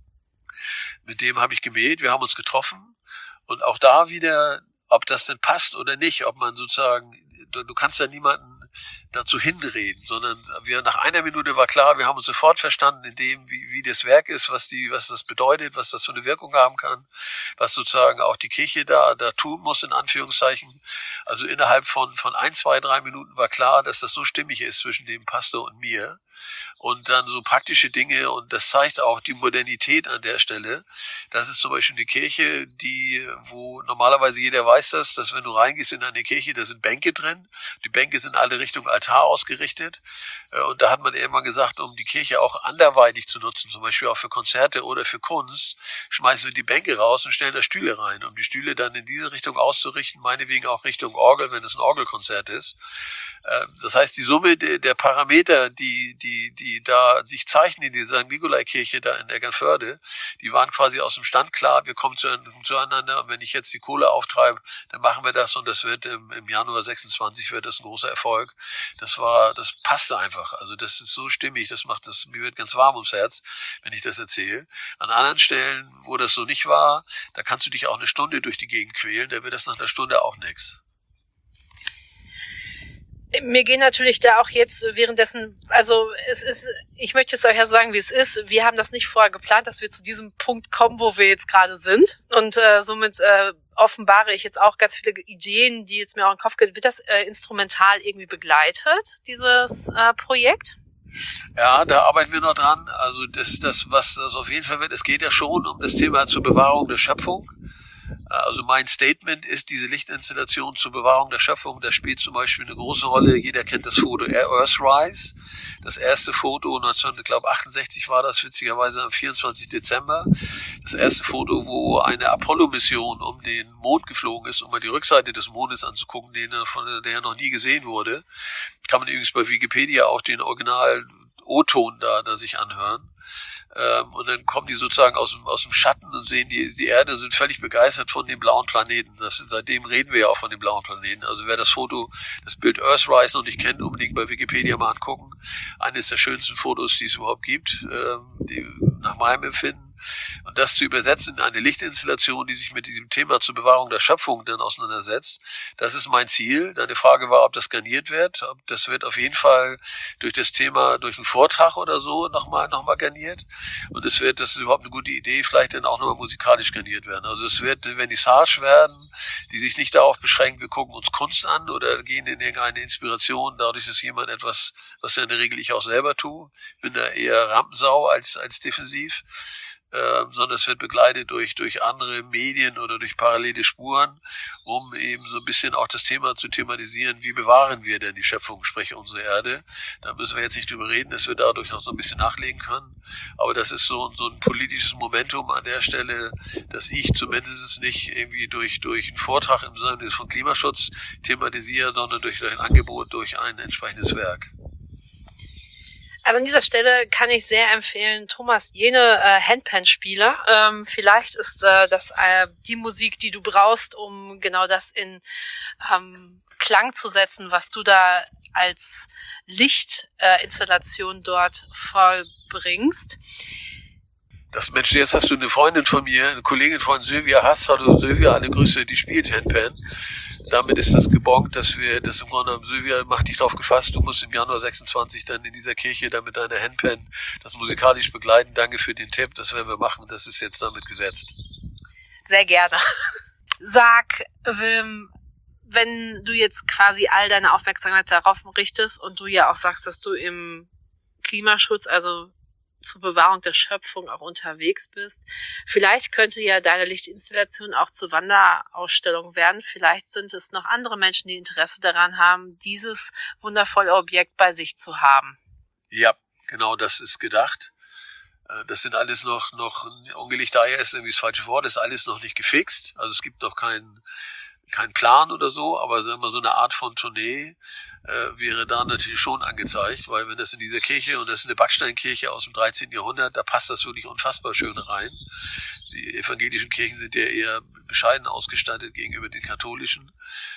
Mit dem habe ich gemäht. Wir haben uns getroffen. Und auch da wieder, ob das denn passt oder nicht, ob man sozusagen, du kannst ja niemanden dazu hinreden, sondern nach einer Minute war klar, wir haben uns sofort verstanden in dem, wie das Werk ist, was das bedeutet, was das für eine Wirkung haben kann, was sozusagen auch die Kirche da tun muss, in Anführungszeichen. Also innerhalb von 1, 2, 3 Minuten war klar, dass das so stimmig ist zwischen dem Pastor und mir. Und dann so praktische Dinge, und das zeigt auch die Modernität an der Stelle. Das ist zum Beispiel eine Kirche, wo normalerweise jeder weiß dass wenn du reingehst in eine Kirche, da sind Bänke drin. Die Bänke sind alle Richtung Altar ausgerichtet. Und da hat man irgendwann gesagt, um die Kirche auch anderweitig zu nutzen, zum Beispiel auch für Konzerte oder für Kunst, schmeißen wir die Bänke raus und stellen da Stühle rein, um die Stühle dann in diese Richtung auszurichten, meinetwegen auch Richtung Orgel, wenn es ein Orgelkonzert ist. Das heißt, die Summe der Parameter, die da sich zeichnen in dieser St. Nikolai-Kirche da in Eckernförde, die waren quasi aus dem Stand klar, wir kommen zueinander, und wenn ich jetzt die Kohle auftreibe, dann machen wir das, und das wird im Januar 26 wird das ein großer Erfolg. Das passte einfach. Also das ist so stimmig, mir wird ganz warm ums Herz, wenn ich das erzähle. An anderen Stellen, wo das so nicht war, da kannst du dich auch eine Stunde durch die Gegend quälen, da wird das nach einer Stunde auch nichts. Mir gehen natürlich da auch jetzt währenddessen, also ich möchte es euch ja sagen, wie es ist. Wir haben das nicht vorher geplant, dass wir zu diesem Punkt kommen, wo wir jetzt gerade sind. Und somit offenbare ich jetzt auch ganz viele Ideen, die jetzt mir auch in den Kopf gehen. Wird das instrumental irgendwie begleitet, dieses Projekt? Ja, da arbeiten wir noch dran. Also was das auf jeden Fall wird, es geht ja schon um das Thema zur Bewahrung der Schöpfung. Also mein Statement ist, diese Lichtinstallation zur Bewahrung der Schöpfung, da spielt zum Beispiel eine große Rolle. Jeder kennt das Foto Earthrise. Das erste Foto, 1968 war das, witzigerweise am 24. Dezember. Das erste Foto, wo eine Apollo-Mission um den Mond geflogen ist, um mal die Rückseite des Mondes anzugucken, der noch nie gesehen wurde. Kann man übrigens bei Wikipedia auch den Original O-Ton da sich anhören. Und dann kommen die sozusagen aus dem Schatten und sehen die Erde, sind völlig begeistert von dem blauen Planeten. Seitdem reden wir ja auch von dem blauen Planeten. Also wer das Bild Earthrise noch nicht kennt, unbedingt bei Wikipedia mal angucken. Eines der schönsten Fotos, die es überhaupt gibt, die nach meinem Empfinden. Und das zu übersetzen in eine Lichtinstallation, die sich mit diesem Thema zur Bewahrung der Schöpfung dann auseinandersetzt, das ist mein Ziel. Deine Frage war, ob das garniert wird. Das wird auf jeden Fall durch das Thema, durch einen Vortrag oder so nochmal garniert. Und das ist überhaupt eine gute Idee, vielleicht dann auch nochmal musikalisch garniert werden. Also es wird eine Vernissage werden, die sich nicht darauf beschränkt, wir gucken uns Kunst an oder gehen in irgendeine Inspiration, dadurch, dass jemand etwas, was ja in der Regel ich auch selber tue. Ich bin da eher Rampensau als defensiv. Sondern es wird begleitet durch andere Medien oder durch parallele Spuren, um eben so ein bisschen auch das Thema zu thematisieren, wie bewahren wir denn die Schöpfung, sprich unsere Erde. Da müssen wir jetzt nicht drüber reden, dass wir dadurch noch so ein bisschen nachlegen können. Aber das ist so ein politisches Momentum an der Stelle, dass ich zumindest nicht irgendwie durch einen Vortrag im Sinne von Klimaschutz thematisiere, sondern durch ein Angebot, durch ein entsprechendes Werk. Also an dieser Stelle kann ich sehr empfehlen, Thomas Jehne, Handpan-Spieler. Vielleicht ist das die Musik, die du brauchst, um genau das in Klang zu setzen, was du da als Lichtinstallation dort vollbringst. Mensch, jetzt hast du eine Freundin von mir, eine Kollegin von Sylvia Hass. Hallo Sylvia, alle Grüße, die spielt Handpan. Damit ist das gebongt, dass wir das im Grunde genommen, Sylvia, mach dich drauf gefasst, du musst im Januar 26 dann in dieser Kirche dann mit deiner Handpan das musikalisch begleiten. Danke für den Tipp, das werden wir machen, das ist jetzt damit gesetzt. Sehr gerne. Sag, Wilm, wenn du jetzt quasi all deine Aufmerksamkeit darauf richtest und du ja auch sagst, dass du im Klimaschutz, also zur Bewahrung der Schöpfung auch unterwegs bist. Vielleicht könnte ja deine Lichtinstallation auch zur Wanderausstellung werden. Vielleicht sind es noch andere Menschen, die Interesse daran haben, dieses wundervolle Objekt bei sich zu haben. Ja, genau, das ist gedacht. Das sind alles noch ungelegt, daher ist irgendwie das falsche Wort, ist alles noch nicht gefixt. Also es gibt noch keinen Plan oder so, aber sagen wir so eine Art von Tournee wäre da natürlich schon angezeigt, weil wenn das in dieser Kirche, und das ist eine Backsteinkirche aus dem 13. Jahrhundert, da passt das wirklich unfassbar schön rein. Die evangelischen Kirchen sind ja eher bescheiden ausgestattet gegenüber den katholischen.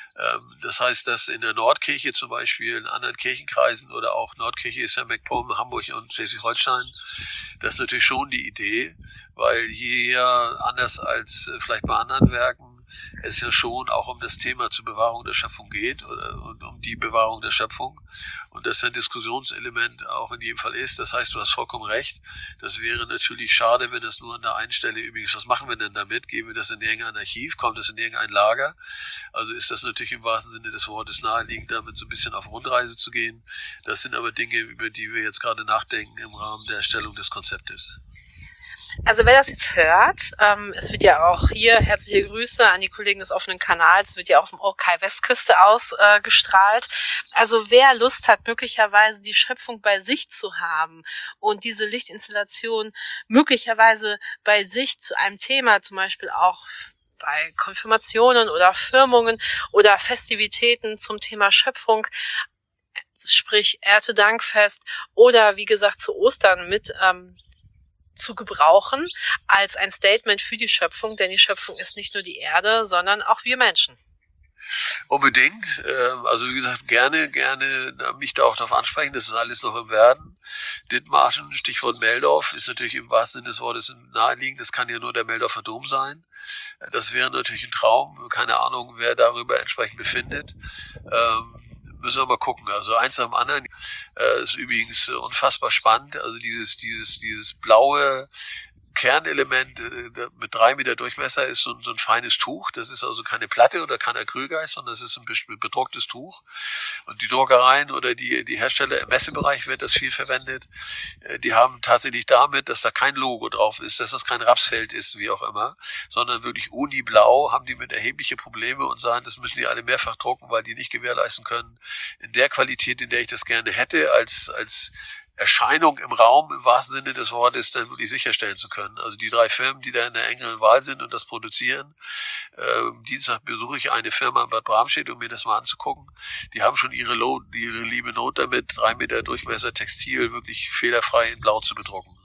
Das heißt, dass in der Nordkirche zum Beispiel, in anderen Kirchenkreisen oder auch Nordkirche ist ja MacPom, Hamburg und Schleswig-Holstein, das ist natürlich schon die Idee, weil hier anders als vielleicht bei anderen Werken es ja schon auch um das Thema zur Bewahrung der Schöpfung geht und um die Bewahrung der Schöpfung und das ein Diskussionselement auch in jedem Fall ist. Das heißt, du hast vollkommen recht. Das wäre natürlich schade, wenn das nur an der einen Stelle übrigens, was machen wir denn damit? Geben wir das in irgendein Archiv? Kommt das in irgendein Lager? Also ist das natürlich im wahrsten Sinne des Wortes naheliegend, damit so ein bisschen auf Rundreise zu gehen. Das sind aber Dinge, über die wir jetzt gerade nachdenken im Rahmen der Erstellung des Konzeptes. Also wer das jetzt hört, es wird ja auch hier herzliche Grüße an die Kollegen des offenen Kanals, wird ja auch vom OK-Westküste ausgestrahlt. Also wer Lust hat, möglicherweise die Schöpfung bei sich zu haben und diese Lichtinstallation möglicherweise bei sich zu einem Thema, zum Beispiel auch bei Konfirmationen oder Firmungen oder Festivitäten zum Thema Schöpfung, sprich Erntedankfest oder wie gesagt zu Ostern mit zu gebrauchen als ein Statement für die Schöpfung, denn die Schöpfung ist nicht nur die Erde, sondern auch wir Menschen. Unbedingt. Also wie gesagt, gerne mich da auch darauf ansprechen. Das ist alles noch im Werden. Dithmarschen, Stichwort Meldorf, ist natürlich im wahrsten Sinne des Wortes naheliegend. Das kann ja nur der Meldorfer Dom sein. Das wäre natürlich ein Traum. Keine Ahnung, wer darüber entsprechend befindet. müssen wir mal gucken. Also eins am anderen ist übrigens unfassbar spannend. Also dieses blaue Kernelement mit 3 Meter Durchmesser ist so ein feines Tuch. Das ist also keine Platte oder kein Acrylgeist, sondern das ist ein bedrucktes Tuch. Und die Druckereien oder die Hersteller im Messebereich wird das viel verwendet. Die haben tatsächlich damit, dass da kein Logo drauf ist, dass das kein Rapsfeld ist, wie auch immer, sondern wirklich uniblau, haben die mit erhebliche Probleme und sagen, das müssen die alle mehrfach drucken, weil die nicht gewährleisten können, in der Qualität, in der ich das gerne hätte, als Erscheinung im Raum im wahrsten Sinne des Wortes dann wirklich sicherstellen zu können. Also die 3 Firmen, die da in der engeren Wahl sind und das produzieren. Dienstag besuche ich eine Firma in Bad Bramstedt, um mir das mal anzugucken. Die haben schon ihre liebe Not damit, 3 Meter Durchmesser Textil wirklich fehlerfrei in Blau zu bedrucken.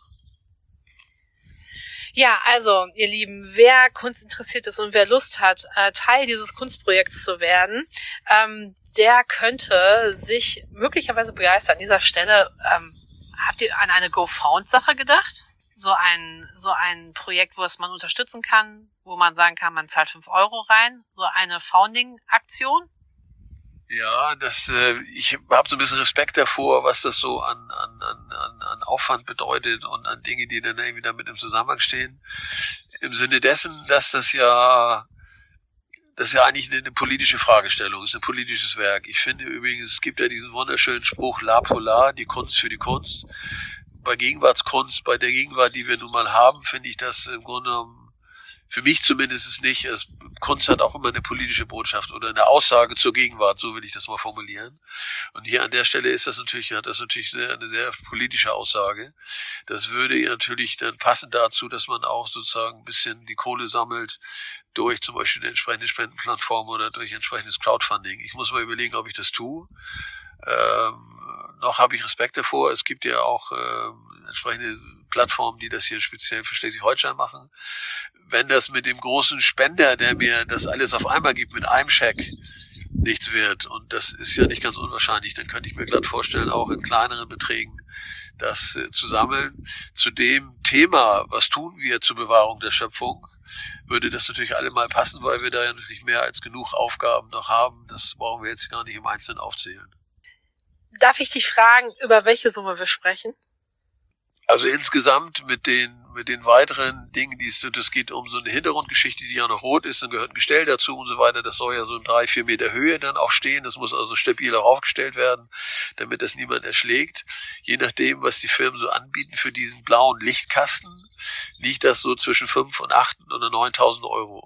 Ja, also ihr Lieben, wer kunstinteressiert ist und wer Lust hat, Teil dieses Kunstprojekts zu werden, der könnte sich möglicherweise begeistern. An dieser Stelle habt ihr an eine GoFound-Sache gedacht? So ein Projekt, wo es man unterstützen kann, wo man sagen kann, man zahlt 5 Euro rein. So eine Founding-Aktion? Ja, ich habe so ein bisschen Respekt davor, was das so an Aufwand bedeutet und an Dinge, die dann irgendwie damit im Zusammenhang stehen. Im Sinne dessen, dass das ja eigentlich eine politische Fragestellung ist, ein politisches Werk. Ich finde übrigens, es gibt ja diesen wunderschönen Spruch, La Polar, die Kunst für die Kunst. Bei Gegenwartskunst, bei der Gegenwart, die wir nun mal haben, finde ich das im Grunde genommen, für mich zumindest nicht. Kunst hat auch immer eine politische Botschaft oder eine Aussage zur Gegenwart, so will ich das mal formulieren. Und hier an der Stelle hat das natürlich eine sehr politische Aussage. Das würde natürlich dann passen dazu, dass man auch sozusagen ein bisschen die Kohle sammelt durch zum Beispiel eine entsprechende Spendenplattform oder durch entsprechendes Crowdfunding. Ich muss mal überlegen, ob ich das tue. Noch habe ich Respekt davor. Es gibt ja auch entsprechende Plattformen, die das hier speziell für Schleswig-Holstein machen. Wenn das mit dem großen Spender, der mir das alles auf einmal gibt, mit einem Scheck nichts wird, und das ist ja nicht ganz unwahrscheinlich, dann könnte ich mir glatt vorstellen, auch in kleineren Beträgen das zu sammeln. Zu dem Thema, was tun wir zur Bewahrung der Schöpfung, würde das natürlich alle mal passen, weil wir da ja natürlich mehr als genug Aufgaben noch haben. Das brauchen wir jetzt gar nicht im Einzelnen aufzählen. Darf ich dich fragen, über welche Summe wir sprechen? Also insgesamt mit den weiteren Dingen, das geht um so eine Hintergrundgeschichte, die ja noch rot ist, dann gehört ein Gestell dazu und so weiter. Das soll ja so in 3-4 Meter Höhe dann auch stehen. Das muss also stabil auch aufgestellt werden, damit das niemand erschlägt. Je nachdem, was die Firmen so anbieten für diesen blauen Lichtkasten, liegt das so zwischen 5.000 und 8.000 oder 9.000 Euro.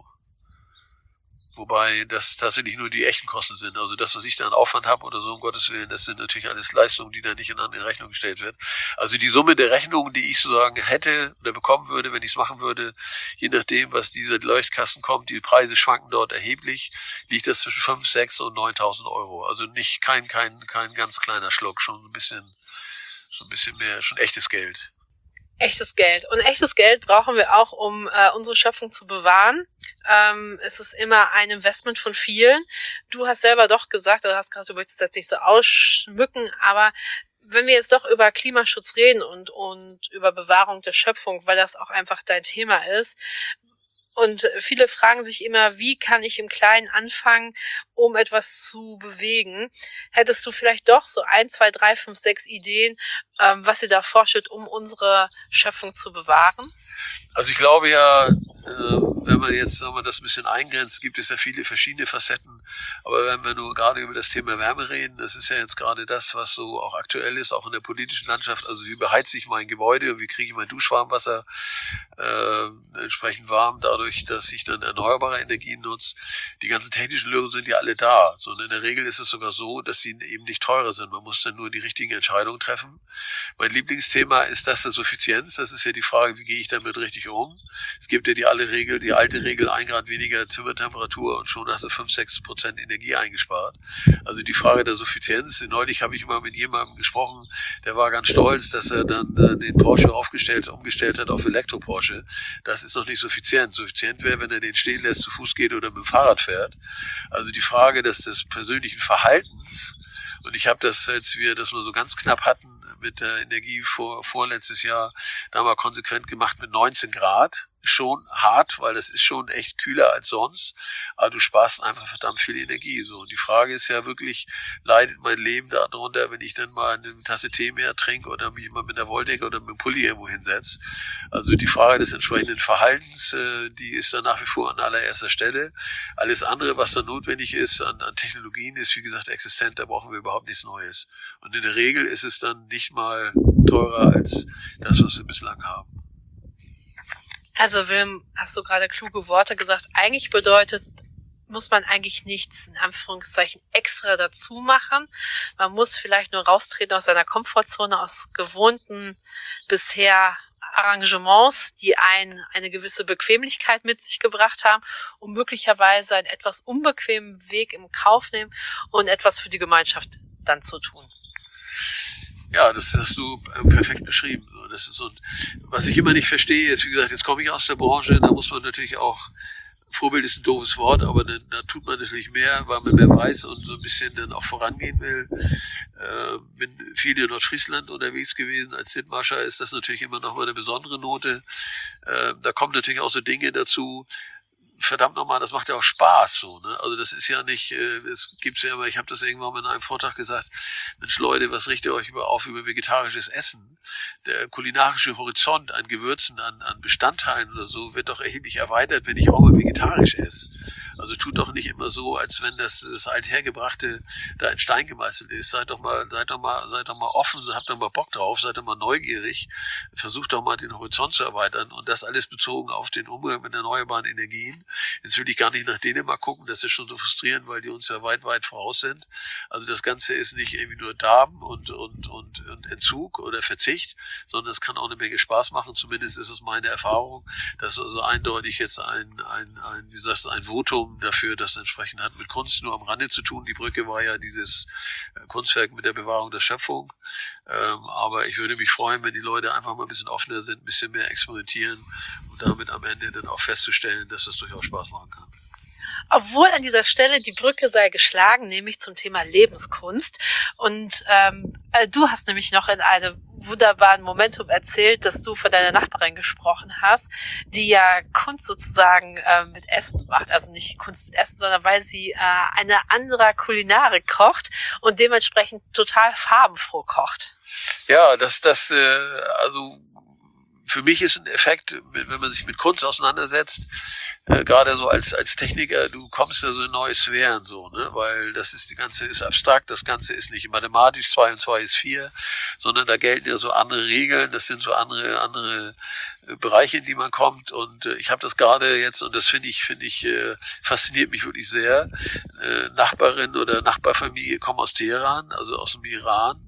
Wobei das tatsächlich nur die echten Kosten sind. Also das, was ich da an Aufwand habe oder so, um Gottes Willen, das sind natürlich alles Leistungen, die da nicht in Rechnung gestellt werden. Also die Summe der Rechnungen, die ich sozusagen hätte oder bekommen würde, wenn ich es machen würde, je nachdem, was dieser Leuchtkasten kommt, die Preise schwanken dort erheblich, liegt das zwischen 5.000, 6.000 und 9.000 Euro. Also nicht kein ganz kleiner Schluck, schon ein bisschen mehr, schon echtes Geld. Echtes Geld. Und echtes Geld brauchen wir auch, um unsere Schöpfung zu bewahren. Es ist immer ein Investment von vielen. Du hast selber doch gesagt, du hast gerade, du möchtest jetzt nicht so ausschmücken, aber wenn wir jetzt doch über Klimaschutz reden und über Bewahrung der Schöpfung, weil das auch einfach dein Thema ist, und viele fragen sich immer, wie kann ich im Kleinen anfangen, um etwas zu bewegen? Hättest du vielleicht doch so 1, 2, 3, 5, 6 Ideen, was ihr da vorstellt, um unsere Schöpfung zu bewahren? Also ich glaube ja, wenn man jetzt das ein bisschen eingrenzt, gibt es ja viele verschiedene Facetten. Aber wenn wir nur gerade über das Thema Wärme reden, das ist ja jetzt gerade das, was so auch aktuell ist, auch in der politischen Landschaft. Also wie beheize ich mein Gebäude und wie kriege ich mein Duschwarmwasser entsprechend warm, dadurch, dass ich dann erneuerbare Energien nutze. Die ganzen technischen Lösungen sind ja alle da. So, und in der Regel ist es sogar so, dass sie eben nicht teurer sind. Man muss dann nur die richtigen Entscheidungen treffen. Mein Lieblingsthema ist das Suffizienz. Das ist ja die Frage, wie gehe ich damit richtig um? Es gibt ja die alte Regel, 1 Grad weniger Zimmertemperatur und schon hast du 5-6% Energie eingespart. Also die Frage der Suffizienz. Neulich habe ich mal mit jemandem gesprochen, der war ganz stolz, dass er dann den Porsche umgestellt hat auf Elektro-Porsche. Das ist noch nicht suffizient. Suffizient wäre, wenn er den stehen lässt, zu Fuß geht oder mit dem Fahrrad fährt. Also die Frage des persönlichen Verhaltens. Und ich habe das, als wir das mal so ganz knapp hatten mit der Energie vorletztes Jahr, da mal konsequent gemacht mit 19 Grad. schon hart, weil das ist schon echt kühler als sonst, aber du sparst einfach verdammt viel Energie. So. Und die Frage ist ja wirklich, leidet mein Leben darunter, wenn ich dann mal eine Tasse Tee mehr trinke oder mich mal mit der Wolldecke oder mit dem Pulli irgendwo hinsetze? Also die Frage des entsprechenden Verhaltens, die ist dann nach wie vor an allererster Stelle. Alles andere, was dann notwendig ist an Technologien, ist wie gesagt existent, da brauchen wir überhaupt nichts Neues. Und in der Regel ist es dann nicht mal teurer als das, was wir bislang haben. Also Wilm, hast du gerade kluge Worte gesagt. Muss man eigentlich nichts, in Anführungszeichen, extra dazu machen. Man muss vielleicht nur raustreten aus seiner Komfortzone, aus gewohnten bisher Arrangements, die eine gewisse Bequemlichkeit mit sich gebracht haben, und möglicherweise einen etwas unbequemen Weg im Kauf nehmen und etwas für die Gemeinschaft dann zu tun. Ja, das hast du perfekt beschrieben. Das ist so, was ich immer nicht verstehe, ist, wie gesagt, jetzt komme ich aus der Branche, da muss man natürlich auch, Vorbild ist ein doofes Wort, aber da tut man natürlich mehr, weil man mehr weiß und so ein bisschen dann auch vorangehen will. Bin viel in Nordfriesland unterwegs gewesen. Als Dithmarscher ist das natürlich immer noch mal eine besondere Note. Da kommen natürlich auch so Dinge dazu. Verdammt nochmal, das macht ja auch Spaß so, ne? Also das ist ja nicht, es gibt's ja immer, ich habe das irgendwann mal in einem Vortrag gesagt, Mensch Leute, was richtet ihr euch auf über vegetarisches Essen? Der kulinarische Horizont an Gewürzen, an Bestandteilen oder so wird doch erheblich erweitert, wenn ich auch mal vegetarisch esse. Also tut doch nicht immer so, als wenn das Althergebrachte da in Stein gemeißelt ist. Seid doch mal offen, habt doch mal Bock drauf, seid doch mal neugierig, versucht doch mal den Horizont zu erweitern, und das alles bezogen auf den Umgang mit erneuerbaren Energien. Jetzt will ich gar nicht nach Dänemark gucken, das ist schon so frustrierend, weil die uns ja weit, weit voraus sind. Also das Ganze ist nicht irgendwie nur Darben und Entzug oder Verzicht, sondern es kann auch eine Menge Spaß machen. Zumindest ist es meine Erfahrung, dass also eindeutig jetzt ein Votum dafür, das entsprechend hat mit Kunst nur am Rande zu tun. Die Brücke war ja dieses Kunstwerk mit der Bewahrung der Schöpfung. Aber ich würde mich freuen, wenn die Leute einfach mal ein bisschen offener sind, ein bisschen mehr experimentieren und damit am Ende dann auch festzustellen, dass das durchaus Spaß machen kann. Obwohl an dieser Stelle die Brücke sei geschlagen, nämlich zum Thema Lebenskunst. Und du hast nämlich noch in einem wunderbaren Momentum erzählt, dass du von deiner Nachbarin gesprochen hast, die ja Kunst sozusagen mit Essen macht. Also nicht Kunst mit Essen, sondern weil sie eine andere Kulinarik kocht und dementsprechend total farbenfroh kocht. Ja, also für mich ist ein Effekt, wenn man sich mit Kunst auseinandersetzt, gerade so als Techniker, du kommst ja so in neue Sphären so, ne, weil die Ganze ist abstrakt, das Ganze ist nicht mathematisch, 2 und 2 ist 4, sondern da gelten ja so andere Regeln, das sind so andere Bereiche, in die man kommt, und ich habe das gerade jetzt, und das finde ich fasziniert mich wirklich sehr. Nachbarin oder Nachbarfamilie kommen aus Teheran, also aus dem Iran,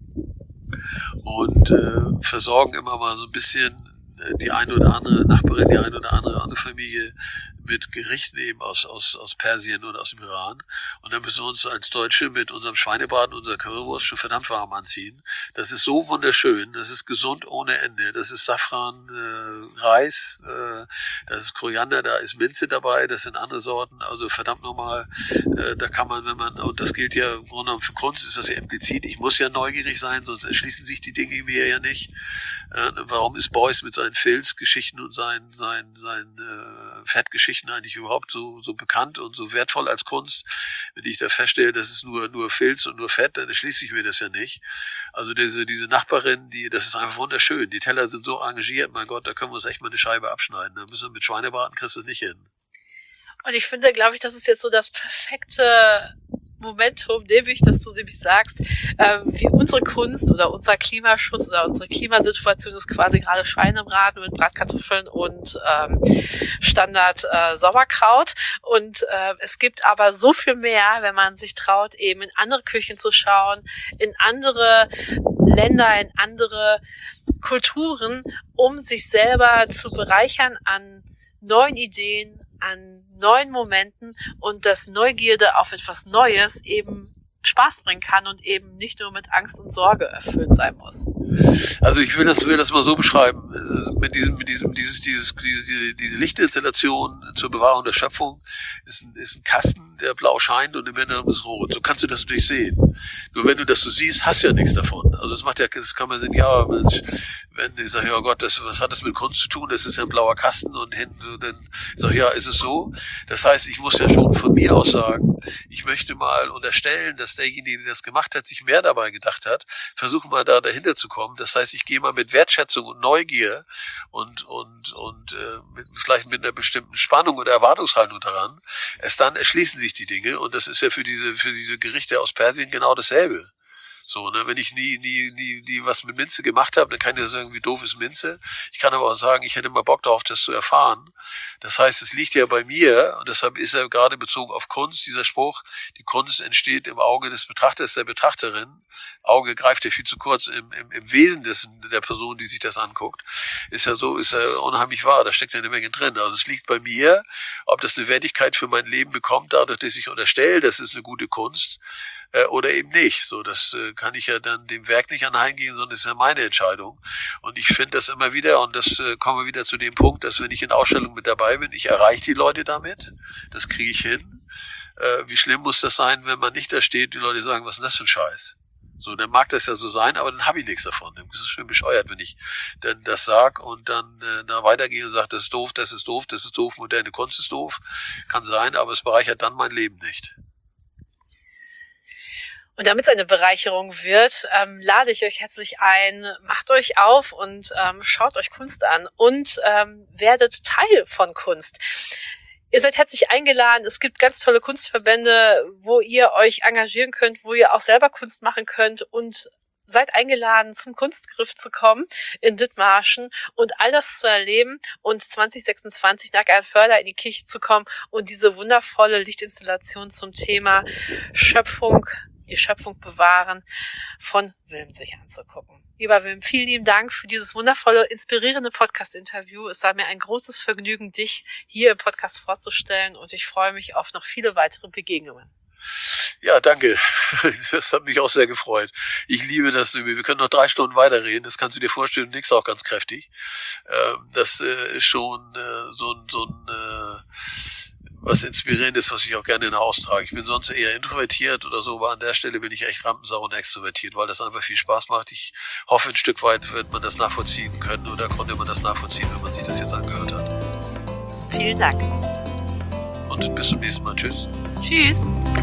und versorgen immer mal so ein bisschen die eine oder andere Nachbarin, die eine oder andere Familie mit Gerichten eben aus Persien oder aus dem Iran. Und dann müssen wir uns als Deutsche mit unserem Schweinebraten, unserer Currywurst schon verdammt warm anziehen. Das ist so wunderschön, das ist gesund ohne Ende. Das ist Safran, Reis, das ist Koriander, da ist Minze dabei, das sind andere Sorten. Also verdammt nochmal, da kann man, und das gilt ja im Grunde genommen für Kunst, ist das ja implizit, ich muss ja neugierig sein, sonst erschließen sich die Dinge mir ja nicht. Warum ist Beuys mit seinen Filzgeschichten und seinen Fettgeschichten eigentlich überhaupt so bekannt und so wertvoll als Kunst? Wenn ich da feststelle, das ist nur Filz und nur Fett, dann erschließe ich mir das ja nicht. Also diese Nachbarin, das ist einfach wunderschön. Die Teller sind so arrangiert, mein Gott, da können wir uns echt mal eine Scheibe abschneiden. Da müssen wir mit Schweinebraten, kriegst du es nicht hin. Und ich finde, glaube ich, das ist jetzt so das perfekte Momentum, nämlich, dass du nämlich sagst, wie unsere Kunst oder unser Klimaschutz oder unsere Klimasituation ist quasi gerade Schweinebraten mit Bratkartoffeln und Standard Sauerkraut. Und es gibt aber so viel mehr, wenn man sich traut, eben in andere Küchen zu schauen, in andere Länder, in andere Kulturen, um sich selber zu bereichern an neuen Ideen, an neuen Momenten, und dass Neugierde auf etwas Neues eben Spaß bringen kann und eben nicht nur mit Angst und Sorge erfüllt sein muss. Also ich will das mal so beschreiben, mit diese Lichtinstallation zur Bewahrung der Schöpfung ist ein Kasten, der blau scheint, und im Inneren ist rot. So kannst du das natürlich sehen. Nur wenn du das so siehst, hast du ja nichts davon. Also das kann man sehen, ja, Mensch, wenn ich sage, ja Gott, was hat das mit Kunst zu tun? Das ist ja ein blauer Kasten und hinten so, dann sage ich, ja, ist es so? Das heißt, ich muss ja schon von mir aus sagen, ich möchte mal unterstellen, dass derjenige, der das gemacht hat, sich mehr dabei gedacht hat, versuche mal da dahinter zu kommen. Das heißt, ich gehe mal mit Wertschätzung und Neugier und vielleicht mit einer bestimmten Spannung oder Erwartungshaltung daran. Erst dann erschließen sich die Dinge und das ist ja für diese Gerichte aus Persien genau dasselbe. So, ne, wenn ich nie was mit Minze gemacht habe, dann kann ich ja sagen, wie doof ist Minze. Ich kann aber auch sagen, ich hätte mal Bock darauf, das zu erfahren. Das heißt, es liegt ja bei mir, und deshalb ist er gerade bezogen auf Kunst, dieser Spruch, die Kunst entsteht im Auge des Betrachters, der Betrachterin. Auge greift ja viel zu kurz im Wesen der Person, die sich das anguckt. Ist ja unheimlich wahr, da steckt ja eine Menge drin. Also es liegt bei mir, ob das eine Wertigkeit für mein Leben bekommt, dadurch, dass ich unterstelle, das ist eine gute Kunst, oder eben nicht. So, das kann ich ja dann dem Werk nicht anheimgehen, sondern das ist ja meine Entscheidung. Und ich finde das immer wieder, und das kommen wir wieder zu dem Punkt, dass wenn ich in Ausstellungen mit dabei bin, ich erreiche die Leute damit. Das kriege ich hin. Wie schlimm muss das sein, wenn man nicht da steht, die Leute sagen, was ist denn das für ein Scheiß? So, dann mag das ja so sein, aber dann habe ich nichts davon. Das ist schön bescheuert, wenn ich dann das sag und dann da weitergehe und sage, das ist doof, das ist doof, das ist doof, moderne Kunst ist doof. Kann sein, aber es bereichert dann mein Leben nicht. Und damit es eine Bereicherung wird, lade ich euch herzlich ein, macht euch auf und schaut euch Kunst an und werdet Teil von Kunst. Ihr seid herzlich eingeladen. Es gibt ganz tolle Kunstverbände, wo ihr euch engagieren könnt, wo ihr auch selber Kunst machen könnt und seid eingeladen, zum Kunstgriff zu kommen in Dithmarschen und all das zu erleben und 2026 nach Eckernförde in die Kirche zu kommen und diese wundervolle Lichtinstallation zum Thema die Schöpfung bewahren von Wilm sich anzugucken. Lieber Wilm, vielen lieben Dank für dieses wundervolle, inspirierende Podcast-Interview. Es war mir ein großes Vergnügen, dich hier im Podcast vorzustellen und ich freue mich auf noch viele weitere Begegnungen. Ja, danke. Das hat mich auch sehr gefreut. Ich liebe das. Wir können noch 3 Stunden weiterreden. Das kannst du dir vorstellen. Nix auch ganz kräftig. Das ist schon was Inspirierendes, was ich auch gerne nach außen trage. Ich bin sonst eher introvertiert oder so, aber an der Stelle bin ich echt Rampensau und extrovertiert, weil das einfach viel Spaß macht. Ich hoffe, ein Stück weit wird man das nachvollziehen können oder konnte man das nachvollziehen, wenn man sich das jetzt angehört hat. Vielen Dank. Und bis zum nächsten Mal. Tschüss. Tschüss.